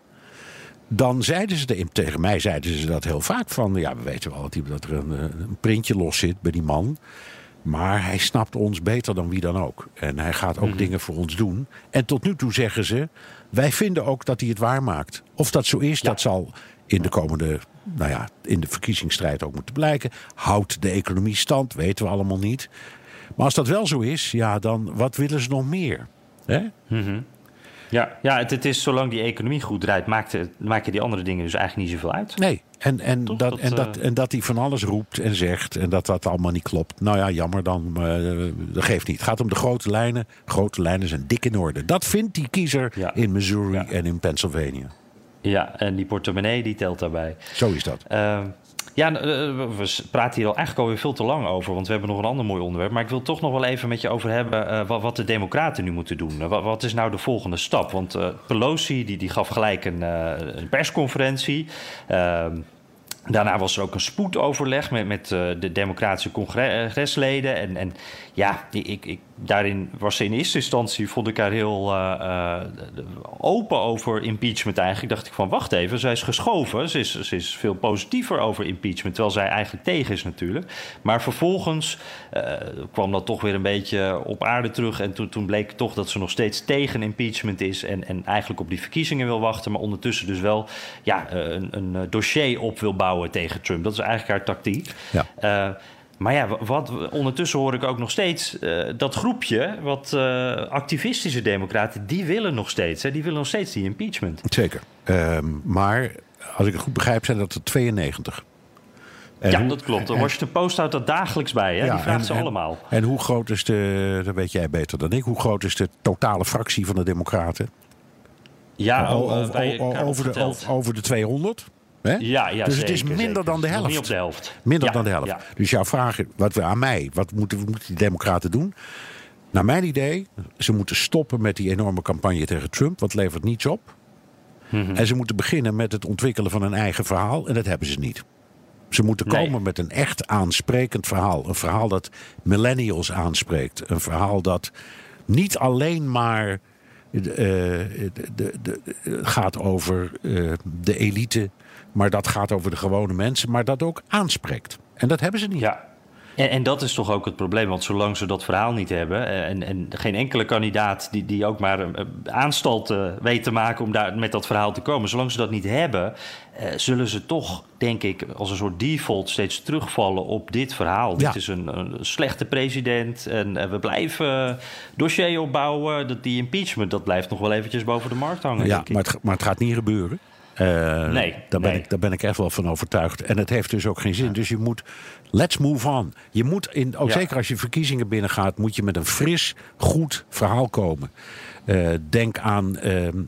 dan zeiden ze er, tegen mij zeiden ze dat heel vaak van, ja, we weten wel dat er een, een printje los zit bij die man. Maar hij snapt ons beter dan wie dan ook. En hij gaat ook mm-hmm. dingen voor ons doen. En tot nu toe zeggen ze, wij vinden ook dat hij het waarmaakt. Of dat zo is, ja. dat zal in de komende, nou ja, in de verkiezingsstrijd ook moeten blijken. Houdt de economie stand, weten we allemaal niet. Maar als dat wel zo is, ja, dan wat willen ze nog meer? Hè? Mm-hmm. Ja, ja het, het is zolang die economie goed draait, maakt, maken die andere dingen dus eigenlijk niet zoveel uit. Nee, en, en, dat, dat, en, dat, en dat hij van alles roept en zegt en dat dat allemaal niet klopt. Nou ja, jammer dan, maar dat geeft niet. Het gaat om de grote lijnen. Grote lijnen zijn dik in orde. Dat vindt die kiezer ja. in Missouri ja. en in Pennsylvania. Ja, en die portemonnee die telt daarbij. Zo is dat. Uh, Ja, we praten hier al eigenlijk alweer veel te lang over, want we hebben nog een ander mooi onderwerp. Maar ik wil toch nog wel even met je over hebben uh, wat, wat de Democraten nu moeten doen. Uh, wat, wat is nou de volgende stap? Want uh, Pelosi die, die gaf gelijk een, uh, een persconferentie. Uh, Daarna was er ook een spoedoverleg met, met uh, de democratische congresleden. En, en ja, ik, ik, daarin was ze in eerste instantie, vond ik haar heel uh, uh, open over impeachment eigenlijk. Dacht ik van, wacht even, zij is geschoven. Ze is, ze is veel positiever over impeachment, terwijl zij eigenlijk tegen is natuurlijk. Maar vervolgens uh, kwam dat toch weer een beetje op aarde terug. En toen, toen bleek toch dat ze nog steeds tegen impeachment is. En, en eigenlijk op die verkiezingen wil wachten. Maar ondertussen dus wel ja, een, een dossier op wil bouwen tegen Trump. Dat is eigenlijk haar tactiek. Ja. Uh, maar ja, wat, ondertussen hoor ik ook nog steeds uh, dat groepje, wat uh, activistische democraten, die willen nog steeds. Hè, die willen nog steeds die impeachment. Zeker. Uh, maar als ik het goed begrijp, zijn dat er tweeënnegentig. En ja, hoe, dat klopt. De Washington Post houdt dat dagelijks bij. Hè? Ja, die vraagt en, ze allemaal. En, en hoe groot is de, dat weet jij beter dan ik, hoe groot is de totale fractie van de democraten? Ja, o, o, o, o, over, de, over, over de tweehonderd? Hè? Ja, ja, dus zeker, het is minder zeker. dan de helft. Niet op de helft. Minder ja, dan de helft. Ja. Dus jouw vraag wat we aan mij, wat moeten, moeten die democraten doen? Naar mijn idee, ze moeten stoppen met die enorme campagne tegen Trump, want het levert niets op. Mm-hmm. En ze moeten beginnen met het ontwikkelen van een eigen verhaal, en dat hebben ze niet. Ze moeten nee. komen met een echt aansprekend verhaal. Een verhaal dat millennials aanspreekt. Een verhaal dat niet alleen maar uh, de, de, de, gaat over uh, de elite, maar dat gaat over de gewone mensen, maar dat ook aanspreekt. En dat hebben ze niet. Ja. En, en dat is toch ook het probleem, want zolang ze dat verhaal niet hebben, en, en geen enkele kandidaat die, die ook maar uh, aanstalt uh, weet te maken om daar met dat verhaal te komen, zolang ze dat niet hebben, uh, zullen ze toch, denk ik, als een soort default steeds terugvallen op dit verhaal. Ja. Dit is een, een slechte president en uh, we blijven uh, dossier opbouwen. Dat die impeachment, dat blijft nog wel eventjes boven de markt hangen. Ja, denk ik. Maar, het, maar het gaat niet gebeuren. Uh, nee, daar, ben nee. ik, daar ben ik echt wel van overtuigd. En het heeft dus ook geen zin. Dus je moet, let's move on. Je moet, in, ook ja. zeker als je verkiezingen binnengaat, moet je met een fris, goed verhaal komen. Uh, denk aan uh, uh,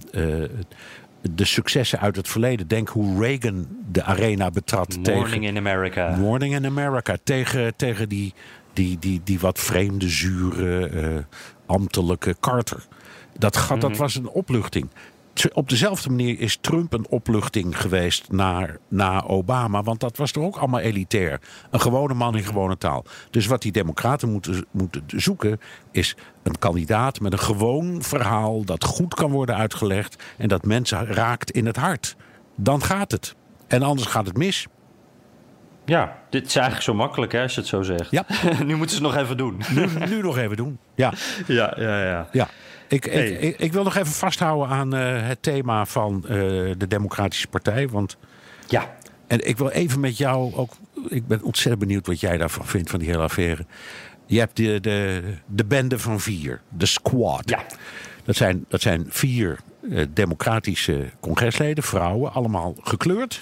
de successen uit het verleden. Denk hoe Reagan de arena betrad. Morning tegen, in America. Morning in America. Tegen, tegen die, die, die, die wat vreemde, zure, uh, ambtelijke Carter. Dat, mm-hmm. dat was een opluchting. Op dezelfde manier is Trump een opluchting geweest naar, naar Obama. Want dat was toch ook allemaal elitair. Een gewone man in gewone taal. Dus wat die democraten moeten, moeten zoeken is een kandidaat met een gewoon verhaal dat goed kan worden uitgelegd en dat mensen raakt in het hart. Dan gaat het. En anders gaat het mis. Ja, dit is eigenlijk zo makkelijk hè, als je het zo zegt. Ja. Nu moeten ze het nog even doen. Nu, nu nog even doen, ja. Ja, ja, ja. ja. Ik, hey. ik, ik, ik wil nog even vasthouden aan uh, het thema van uh, de Democratische Partij. Want ja. En ik wil even met jou ook. Ik ben ontzettend benieuwd wat jij daarvan vindt, van die hele affaire. Je hebt de, de, de bende van vier, de squad. Ja. Dat zijn, dat zijn vier uh, democratische congresleden, vrouwen, allemaal gekleurd.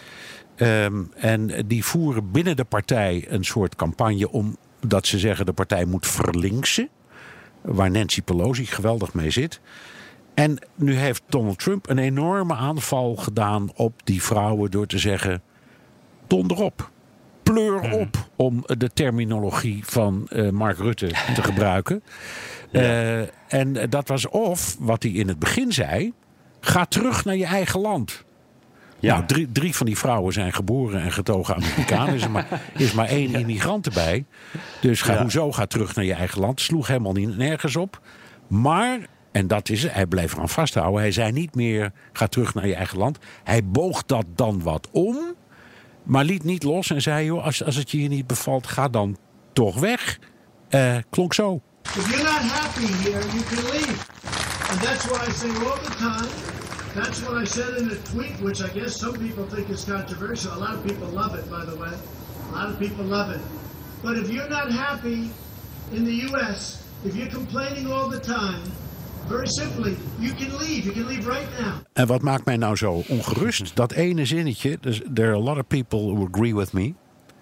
Um, en die voeren binnen de partij een soort campagne omdat ze zeggen de partij moet verlinksen. Waar Nancy Pelosi geweldig mee zit. En nu heeft Donald Trump een enorme aanval gedaan op die vrouwen door te zeggen, donder op, pleur op, mm. om de terminologie van uh, Mark Rutte te gebruiken. Ja. Uh, en dat was of, wat hij in het begin zei, ga terug naar je eigen land. Ja. Nou, drie, drie van die vrouwen zijn geboren en getogen Amerikanen. Er is maar, is maar één ja. immigrant erbij. Dus ga, ja. hoezo ga terug naar je eigen land? Sloeg helemaal niet, nergens op. Maar, en dat is, hij bleef eraan vasthouden. Hij zei niet meer, ga terug naar je eigen land. Hij boog dat dan wat om. Maar liet niet los en zei, joh, als, als het je hier niet bevalt, ga dan toch weg. Uh, klonk zo. If you're not happy here, you can leave. And that's what I say all the time. That's what I said in a tweet, which I guess some people think is controversial. A lot of people love it, by the way. A lot of people love it. But if you're not happy in the U S, if you're complaining all the time, very simply, you can leave. You can leave right now. En wat maakt mij nou zo ongerust? Dat ene zinnetje, dus there are a lot of people who agree with me.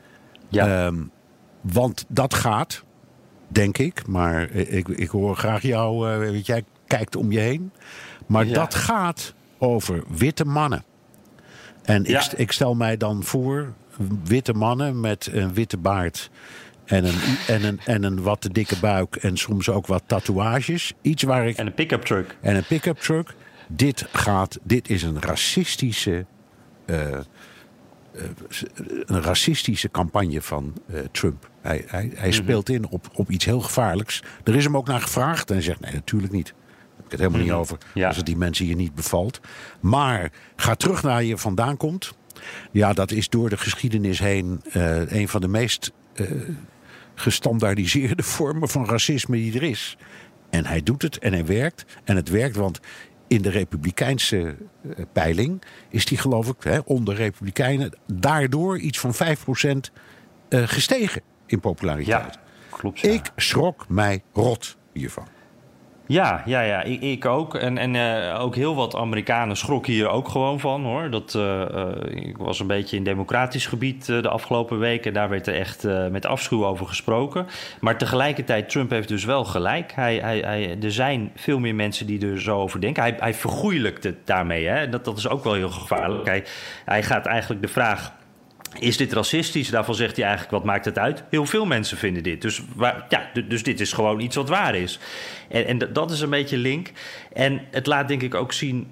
Ja. Um, want dat gaat, denk ik, maar ik, ik hoor graag jou, uh, weet jij, kijkt om je heen. Maar ja. dat gaat over witte mannen. En ja. ik, ik stel mij dan voor, witte mannen met een witte baard en een, en een, en een wat te dikke buik en soms ook wat tatoeages. Iets waar ik... En een pick-up truck. En een pick-up truck. Dit gaat, dit is een racistische, uh, uh, een racistische campagne van uh, Trump. Hij, hij, hij speelt in op, op iets heel gevaarlijks. Er is hem ook naar gevraagd en hij zegt nee, natuurlijk niet. Daar heb ik het helemaal mm-hmm. niet over. Ja. Als het die mensen hier niet bevalt. Maar ga terug naar waar je vandaan komt. Ja, dat is door de geschiedenis heen uh, een van de meest uh, gestandaardiseerde vormen van racisme die er is. En hij doet het en hij werkt. En het werkt, want in de Republikeinse uh, peiling is die, geloof ik, hè, onder Republikeinen daardoor iets van vijf procent uh, gestegen in populariteit. Ja, klopt. Ja. Ik schrok mij rot hiervan. Ja, ja, ja, ik, ik ook. En, en uh, ook heel wat Amerikanen schrokken hier ook gewoon van, hoor. Dat, uh, uh, ik was een beetje in democratisch gebied uh, de afgelopen weken. Daar werd er echt uh, met afschuw over gesproken. Maar tegelijkertijd, Trump heeft dus wel gelijk. Hij, hij, hij, er zijn veel meer mensen die er zo over denken. Hij, hij vergoeilijkt het daarmee, hè. Dat, dat is ook wel heel gevaarlijk. Hij, hij gaat eigenlijk de vraag... Is dit racistisch? Daarvan zegt hij eigenlijk, wat maakt het uit? Heel veel mensen vinden dit. Dus, waar, ja, dus dit is gewoon iets wat waar is. En, en dat is een beetje link. En het laat denk ik ook zien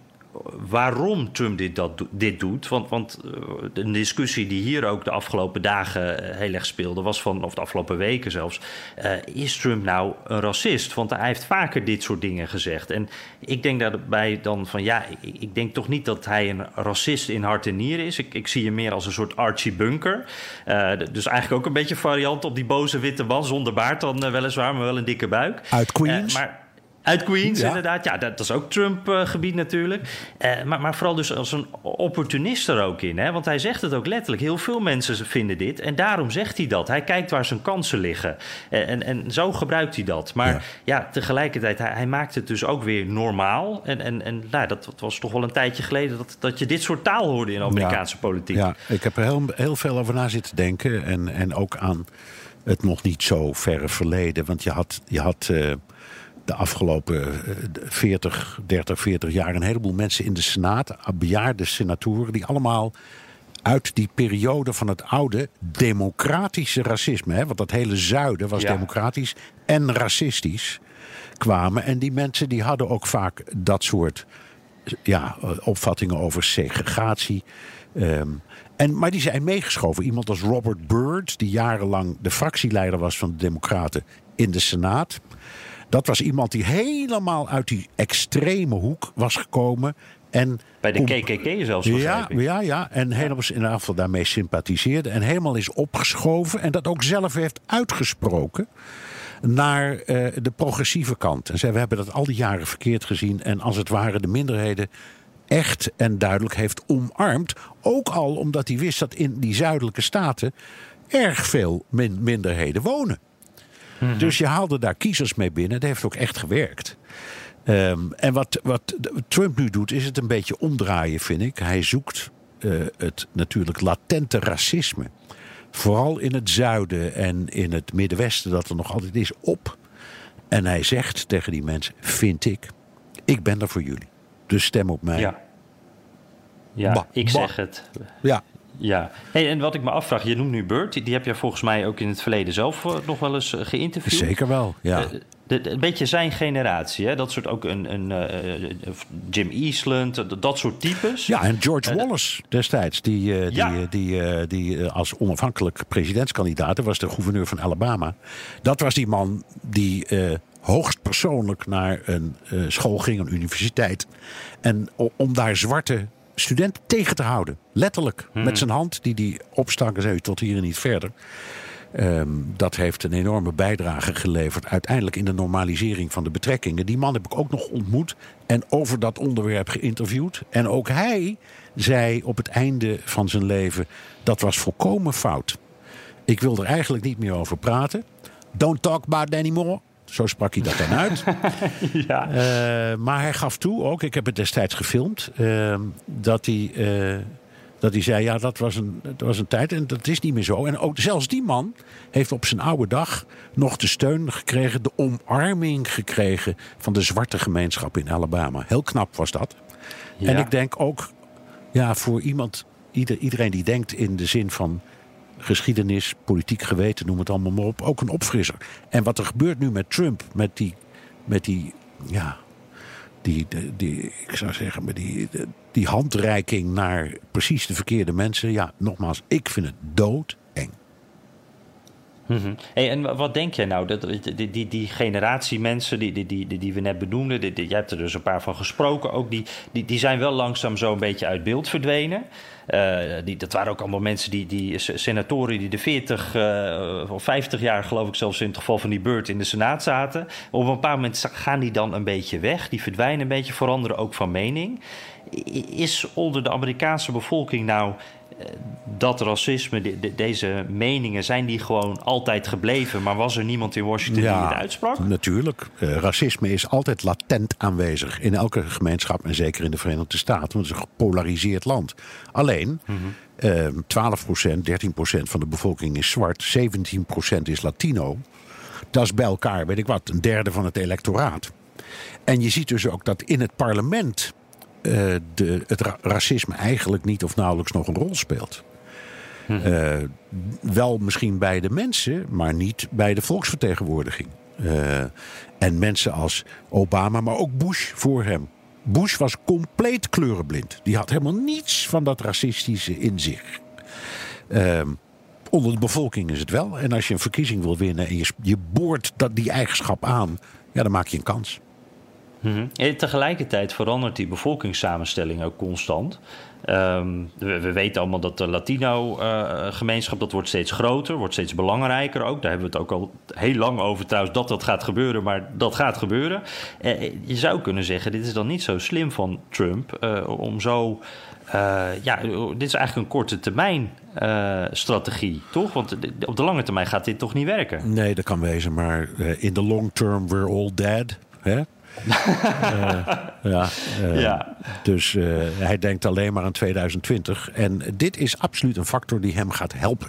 waarom Trump dit, dat, dit doet. Want, want een discussie die hier ook de afgelopen dagen heel erg speelde... was van, of de afgelopen weken zelfs... Uh, is Trump nou een racist? Want hij heeft vaker dit soort dingen gezegd. En ik denk daarbij dan van... ja, ik, ik denk toch niet dat hij een racist in hart en nieren is. Ik, ik zie hem meer als een soort Archie Bunker. Uh, dus eigenlijk ook een beetje variant op die boze witte man... zonder baard dan uh, weliswaar, maar wel een dikke buik. Uit Queens. Uh, maar, Uit Queens, ja. inderdaad. Ja, dat, dat is ook Trump-gebied uh, natuurlijk. Uh, maar, maar vooral dus als een opportunist er ook in. Hè? Want hij zegt het ook letterlijk. Heel veel mensen vinden dit. En daarom zegt hij dat. Hij kijkt waar zijn kansen liggen. Uh, en, en zo gebruikt hij dat. Maar ja, ja tegelijkertijd, hij, hij maakt het dus ook weer normaal. En, en, en nou, dat, dat was toch wel een tijdje geleden... dat, dat je dit soort taal hoorde in de Amerikaanse ja. politiek. Ja, ik heb er heel, heel veel over na zitten denken. En, en ook aan het nog niet zo verre verleden. Want je had... Je had uh, de afgelopen veertig, dertig, veertig jaar een heleboel mensen in de Senaat, bejaarde senatoren, die allemaal uit die periode van het oude democratische racisme, hè, want dat hele zuiden was ja. democratisch en racistisch, kwamen. En die mensen die hadden ook vaak dat soort ja, opvattingen over segregatie. Um, en, maar die zijn meegeschoven. Iemand als Robert Byrd, die jarenlang de fractieleider was van de Democraten in de Senaat. Dat was iemand die helemaal uit die extreme hoek was gekomen. En bij de K K K zelfs, ja, ja, ja. En helemaal in ieder geval daarmee sympathiseerde. En helemaal is opgeschoven. En dat ook zelf heeft uitgesproken naar uh, de progressieve kant. En zei, we hebben dat al die jaren verkeerd gezien. En als het ware de minderheden echt en duidelijk heeft omarmd. Ook al omdat hij wist dat in die zuidelijke staten erg veel min- minderheden wonen. Mm-hmm. Dus je haalde daar kiezers mee binnen. Dat heeft ook echt gewerkt. Um, en wat, wat Trump nu doet, is het een beetje omdraaien, vind ik. Hij zoekt uh, het natuurlijk latente racisme. Vooral in het zuiden en in het middenwesten, dat er nog altijd is, op. En hij zegt tegen die mensen, vind ik, ik ben er voor jullie. Dus stem op mij. Ja, ja ba, ik ba. zeg het. Ja. Ja, hey, en wat ik me afvraag, je noemt nu Byrd, die, die heb jij volgens mij ook in het verleden zelf uh, nog wel eens uh, geïnterviewd. Zeker wel, ja. Uh, de, de, een beetje zijn generatie, hè? Dat soort ook een, een uh, Jim Eastland, uh, dat soort types. Ja, en George uh, Wallace destijds, die, uh, die, ja. die, die, uh, die uh, als onafhankelijk presidentskandidaat was de gouverneur van Alabama. Dat was die man die uh, hoogstpersoonlijk naar een uh, school ging, een universiteit. En om daar zwarte studenten tegen te houden. Letterlijk. Hmm. Met zijn hand die hij opstak en zei tot hier en niet verder. Um, dat heeft een enorme bijdrage geleverd uiteindelijk in de normalisering van de betrekkingen. Die man heb ik ook nog ontmoet en over dat onderwerp geïnterviewd. En ook hij zei op het einde van zijn leven, dat was volkomen fout. Ik wil er eigenlijk niet meer over praten. Don't talk about it anymore. Zo sprak hij dat dan uit. ja. uh, maar hij gaf toe ook, ik heb het destijds gefilmd, uh, dat hij... Uh, Dat hij zei, ja, dat was, een, dat was een tijd en dat is niet meer zo. En ook zelfs die man heeft op zijn oude dag nog de steun gekregen, de omarming gekregen van de zwarte gemeenschap in Alabama. Heel knap was dat. Ja. En ik denk ook, ja, voor iemand, ieder, iedereen die denkt in de zin van geschiedenis, politiek geweten, noem het allemaal maar op, ook een opfrisser. En wat er gebeurt nu met Trump, met die, met die ja, die, die, die ik zou zeggen, met die, die, die handreiking naar precies de verkeerde mensen. Ja, nogmaals, ik vind het doodeng. Mm-hmm. Hey, en wat denk jij nou? Dat, die, die, die generatie mensen die, die, die, die we net benoemden, die, die, jij hebt er dus een paar van gesproken ook, die, die, die zijn wel langzaam zo een beetje uit beeld verdwenen. Uh, die, dat waren ook allemaal mensen, die, die senatoren die de veertig uh, of vijftig jaar, geloof ik zelfs in het geval van die Byrd, in de Senaat zaten. Op een bepaald moment gaan die dan een beetje weg. Die verdwijnen een beetje, veranderen ook van mening. Is onder de Amerikaanse bevolking nou dat racisme, de, de, deze meningen, zijn die gewoon altijd gebleven, maar was er niemand in Washington ja, die het uitsprak? Natuurlijk. Uh, racisme is altijd latent aanwezig in elke gemeenschap en zeker in de Verenigde Staten, want het is een gepolariseerd land. Alleen, mm-hmm. uh, twaalf procent, dertien procent van de bevolking is zwart, zeventien procent is Latino. Dat is bij elkaar, weet ik wat, een derde van het electoraat. En je ziet dus ook dat in het parlement Uh, de, het ra- racisme eigenlijk niet of nauwelijks nog een rol speelt. Hm. Uh, wel misschien bij de mensen, maar niet bij de volksvertegenwoordiging. Uh, en mensen als Obama, maar ook Bush voor hem. Bush was compleet kleurenblind. Die had helemaal niets van dat racistische in zich. Uh, onder de bevolking is het wel. En als je een verkiezing wil winnen en je, je boort dat, die eigenschap aan, ja, dan maak je een kans. Mm-hmm. En tegelijkertijd verandert die bevolkingssamenstelling ook constant. Um, we, we weten allemaal dat de Latino-gemeenschap, uh, dat wordt steeds groter, wordt steeds belangrijker ook. Daar hebben we het ook al heel lang over trouwens, dat dat gaat gebeuren, maar dat gaat gebeuren. Uh, je zou kunnen zeggen, dit is dan niet zo slim van Trump uh, om zo... Uh, ja, dit is eigenlijk een korte termijn uh, strategie, toch? Want op de lange termijn gaat dit toch niet werken? Nee, dat kan wezen, maar uh, in the long term we're all dead, hè? uh, ja, uh, ja. Dus uh, hij denkt alleen maar aan tweeduizend twintig. En dit is absoluut een factor die hem gaat helpen.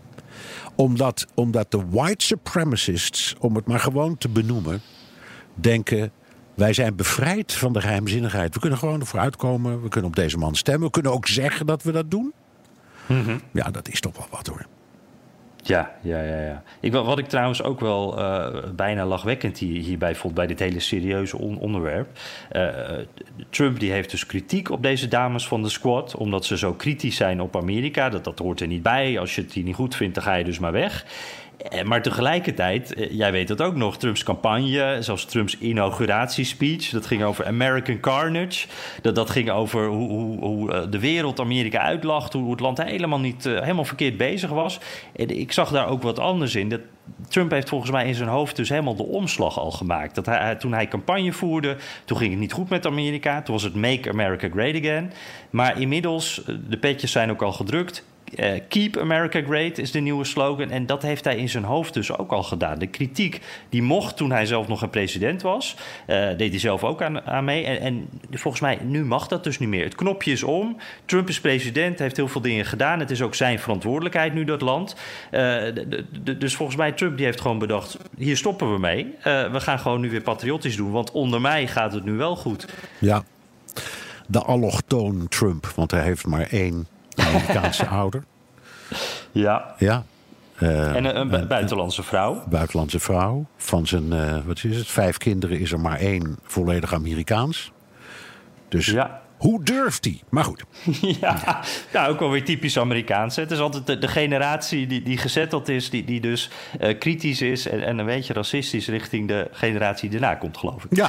Omdat, omdat de white supremacists, om het maar gewoon te benoemen, denken: wij zijn bevrijd van de geheimzinnigheid. We kunnen gewoon ervoor uitkomen. We kunnen op deze man stemmen. We kunnen ook zeggen dat we dat doen. Mm-hmm. Ja, dat is toch wel wat, hoor. Ja, ja, ja, ja. Ik, wat ik trouwens ook wel uh, bijna lachwekkend hier, hierbij vond, bij dit hele serieuze on- onderwerp. Uh, Trump die heeft dus kritiek op deze dames van de squad, omdat ze zo kritisch zijn op Amerika. Dat, dat hoort er niet bij. Als je het hier niet goed vindt, dan ga je dus maar weg. Maar tegelijkertijd, jij weet dat ook nog, Trumps campagne, zelfs Trumps inauguratiespeech, dat ging over American Carnage. Dat, dat ging over hoe, hoe, hoe de wereld Amerika uitlacht, hoe het land helemaal niet helemaal verkeerd bezig was. En ik zag daar ook wat anders in. Dat Trump heeft volgens mij in zijn hoofd dus helemaal de omslag al gemaakt. Dat hij, toen hij campagne voerde, toen ging het niet goed met Amerika. Toen was het Make America Great Again. Maar inmiddels, de petjes zijn ook al gedrukt. Uh, Keep America Great is de nieuwe slogan. En dat heeft hij in zijn hoofd dus ook al gedaan. De kritiek die mocht toen hij zelf nog een president was. Uh, deed hij zelf ook aan, aan mee. En, en volgens mij, nu mag dat dus niet meer. Het knopje is om. Trump is president, heeft heel veel dingen gedaan. Het is ook zijn verantwoordelijkheid nu, dat land. Uh, de, de, de, dus volgens mij, Trump die heeft gewoon bedacht, hier stoppen we mee. Uh, we gaan gewoon nu weer patriotisch doen. Want onder mij gaat het nu wel goed. Ja, de allochtoon Trump. Want hij heeft maar één Amerikaanse ouder. Ja. Ja. Uh, en een, een bu- buitenlandse vrouw. Buitenlandse vrouw. Van zijn, uh, wat is het, vijf kinderen is er maar één volledig Amerikaans. Dus ja. Hoe durft hij? Maar goed. Ja, nou, ook wel weer typisch Amerikaans. Het is altijd de, de generatie die, die gezetteld is, die, die dus uh, kritisch is en, en een beetje racistisch richting de generatie die daarna komt, geloof ik. Ja.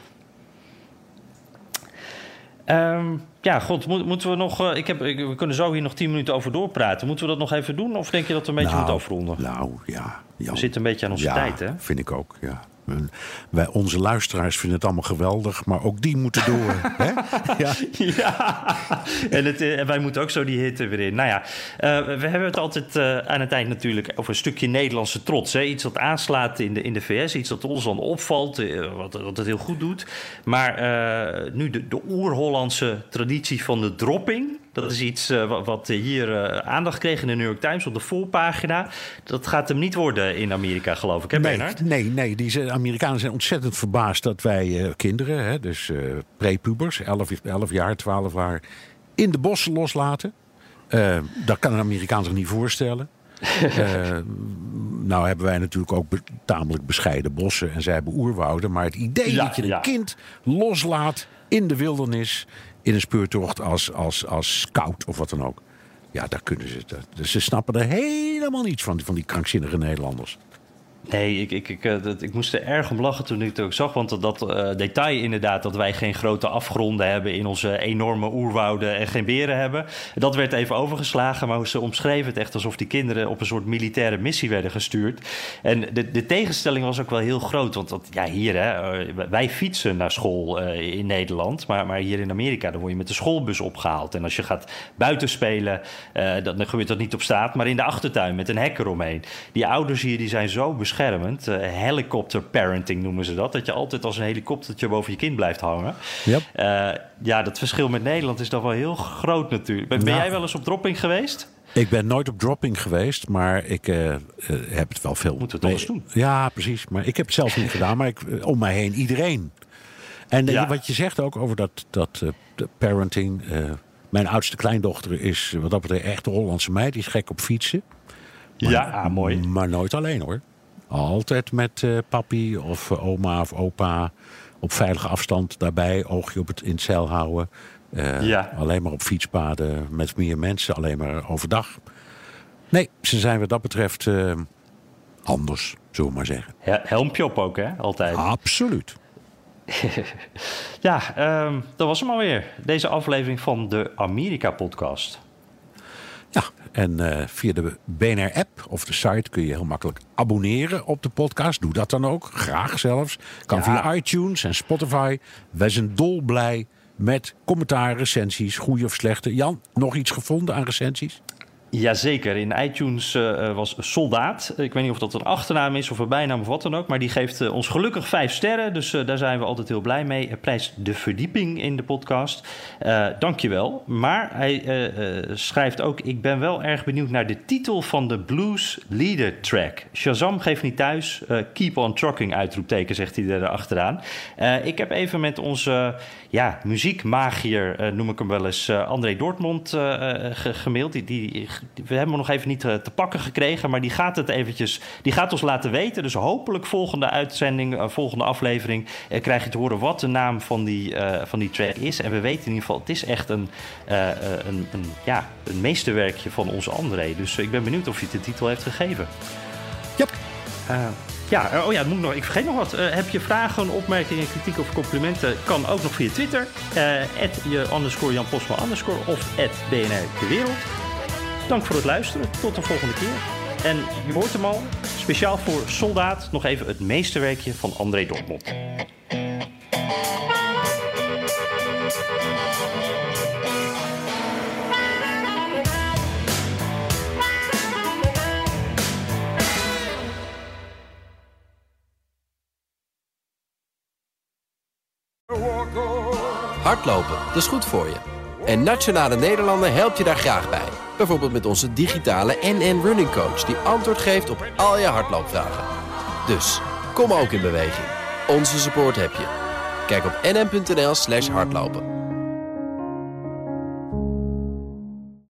Um, ja, god, moet, moeten we nog... Uh, ik heb, ik, we kunnen zo hier nog tien minuten over doorpraten. Moeten we dat nog even doen? Of denk je dat we een beetje nou, moeten afronden? Nou, ja. Jan, we zitten een beetje aan onze ja, tijd, hè? Vind ik ook, ja. Wij, onze luisteraars vinden het allemaal geweldig, maar ook die moeten door. Hè? Ja. Ja, en, het, en wij moeten ook zo die hitte weer in. Nou ja, uh, we hebben het altijd uh, aan het eind natuurlijk over een stukje Nederlandse trots. Hè? Iets dat aanslaat in de, in de V S, iets dat ons dan opvalt, uh, wat, wat het heel goed doet. Maar uh, nu de, de oer-Hollandse traditie van de dropping. Dat is iets uh, wat hier uh, aandacht kreeg in de New York Times op de voorpagina. Dat gaat hem niet worden in Amerika, geloof ik, hè, nee, Bernard? Nee, nee, die Amerikanen zijn ontzettend verbaasd dat wij uh, kinderen, hè, dus uh, prepubers, elf jaar, twaalf jaar, in de bossen loslaten. Uh, dat kan een Amerikaan zich niet voorstellen. uh, nou hebben wij natuurlijk ook be- tamelijk bescheiden bossen en zij hebben oerwouden. Maar het idee Ja, dat je een ja. kind loslaat in de wildernis, in een speurtocht als, als, als scout of wat dan ook. Ja, daar kunnen ze. Dat, ze snappen er helemaal niets van, van die krankzinnige Nederlanders. Nee, ik, ik, ik, dat, ik moest er erg om lachen toen ik het ook zag. Want dat, dat uh, detail inderdaad, dat wij geen grote afgronden hebben in onze enorme oerwouden en geen beren hebben. Dat werd even overgeslagen, maar ze omschreven het echt alsof die kinderen op een soort militaire missie werden gestuurd. En de, de tegenstelling was ook wel heel groot. Want dat, ja, hier, hè, wij fietsen naar school uh, in Nederland. Maar, maar hier in Amerika, dan word je met de schoolbus opgehaald. En als je gaat buiten spelen, uh, dan, dan gebeurt dat niet op straat, maar in de achtertuin met een hek eromheen. Die ouders hier, die zijn zo beschermd. Beschermend. Uh, helicopter parenting noemen ze dat. Dat je altijd als een helikoptertje boven je kind blijft hangen. Yep. Uh, ja, dat verschil met Nederland is dan wel heel groot natuurlijk. Ben, ben nou, jij wel eens op dropping geweest? Ik ben nooit op dropping geweest, maar ik uh, uh, heb het wel veel... Moeten we het toch eens doen? Ja, precies. Maar ik heb het zelf niet gedaan, maar ik, uh, om mij heen iedereen. En uh, ja. wat je zegt ook over dat, dat uh, parenting... Uh, mijn oudste kleindochter is wat dat betreft echt een Hollandse meid. Die is gek op fietsen. Maar, ja, ah, mooi. Maar nooit alleen hoor. Altijd met uh, papi of uh, oma of opa. Op veilige afstand daarbij. Oogje op het, in het zeil houden. Uh, ja. Alleen maar op fietspaden met meer mensen. Alleen maar overdag. Nee, ze zijn wat dat betreft uh, anders, zullen we maar zeggen. Ja, helmpje op ook, hè? Altijd. Absoluut. ja, um, dat was hem alweer. Deze aflevering van de Amerika-podcast. Ja, en uh, via de B N R-app of de site kun je heel makkelijk abonneren op de podcast. Doe dat dan ook, graag zelfs. Kan ja. via iTunes en Spotify. Wij zijn dolblij met commentaar, recensies, goede of slechte. Jan, nog iets gevonden aan recensies? Jazeker, in iTunes uh, was Soldaat. Ik weet niet of dat een achternaam is of een bijnaam of wat dan ook. Maar die geeft uh, ons gelukkig vijf sterren. Dus uh, daar zijn we altijd heel blij mee. Hij prijst de verdieping in de podcast. Uh, dankjewel. Maar hij uh, uh, schrijft ook... Ik ben wel erg benieuwd naar de titel van de Blues Leader track. Shazam geeft niet thuis. Uh, keep on trucking, uitroepteken, zegt hij er achteraan. Uh, ik heb even met onze ja, muziekmagier, uh, noem ik hem wel eens, uh, André Dortmund uh, ge- gemaild. Die... die We hebben hem nog even niet te pakken gekregen, maar die gaat het eventjes, die gaat ons laten weten. Dus hopelijk volgende uitzending, uh, volgende aflevering, uh, krijg je te horen wat de naam van die, uh, van die track is. En we weten in ieder geval, het is echt een, uh, een, een, ja, een meesterwerkje van onze André. Dus uh, ik ben benieuwd of hij de titel heeft gegeven. Yep. Uh, Ja, oh ja, moet nog, ik vergeet nog wat. Uh, heb je vragen, opmerkingen, kritiek of complimenten? Kan ook nog via Twitter. at uh, je underscore Jan Posma underscore of at B N R De Wereld. Dank voor het luisteren. Tot de volgende keer. En je hoort hem al. Speciaal voor Soldaat nog even het meesterwerkje van André Dortmund. Hardlopen, dat is goed voor je. En Nationale Nederlanden helpt je daar graag bij. Bijvoorbeeld met onze digitale N N Running Coach... die antwoord geeft op al je hardloopvragen. Dus, kom ook in beweging. Onze support heb je. Kijk op nn.nl slash hardlopen.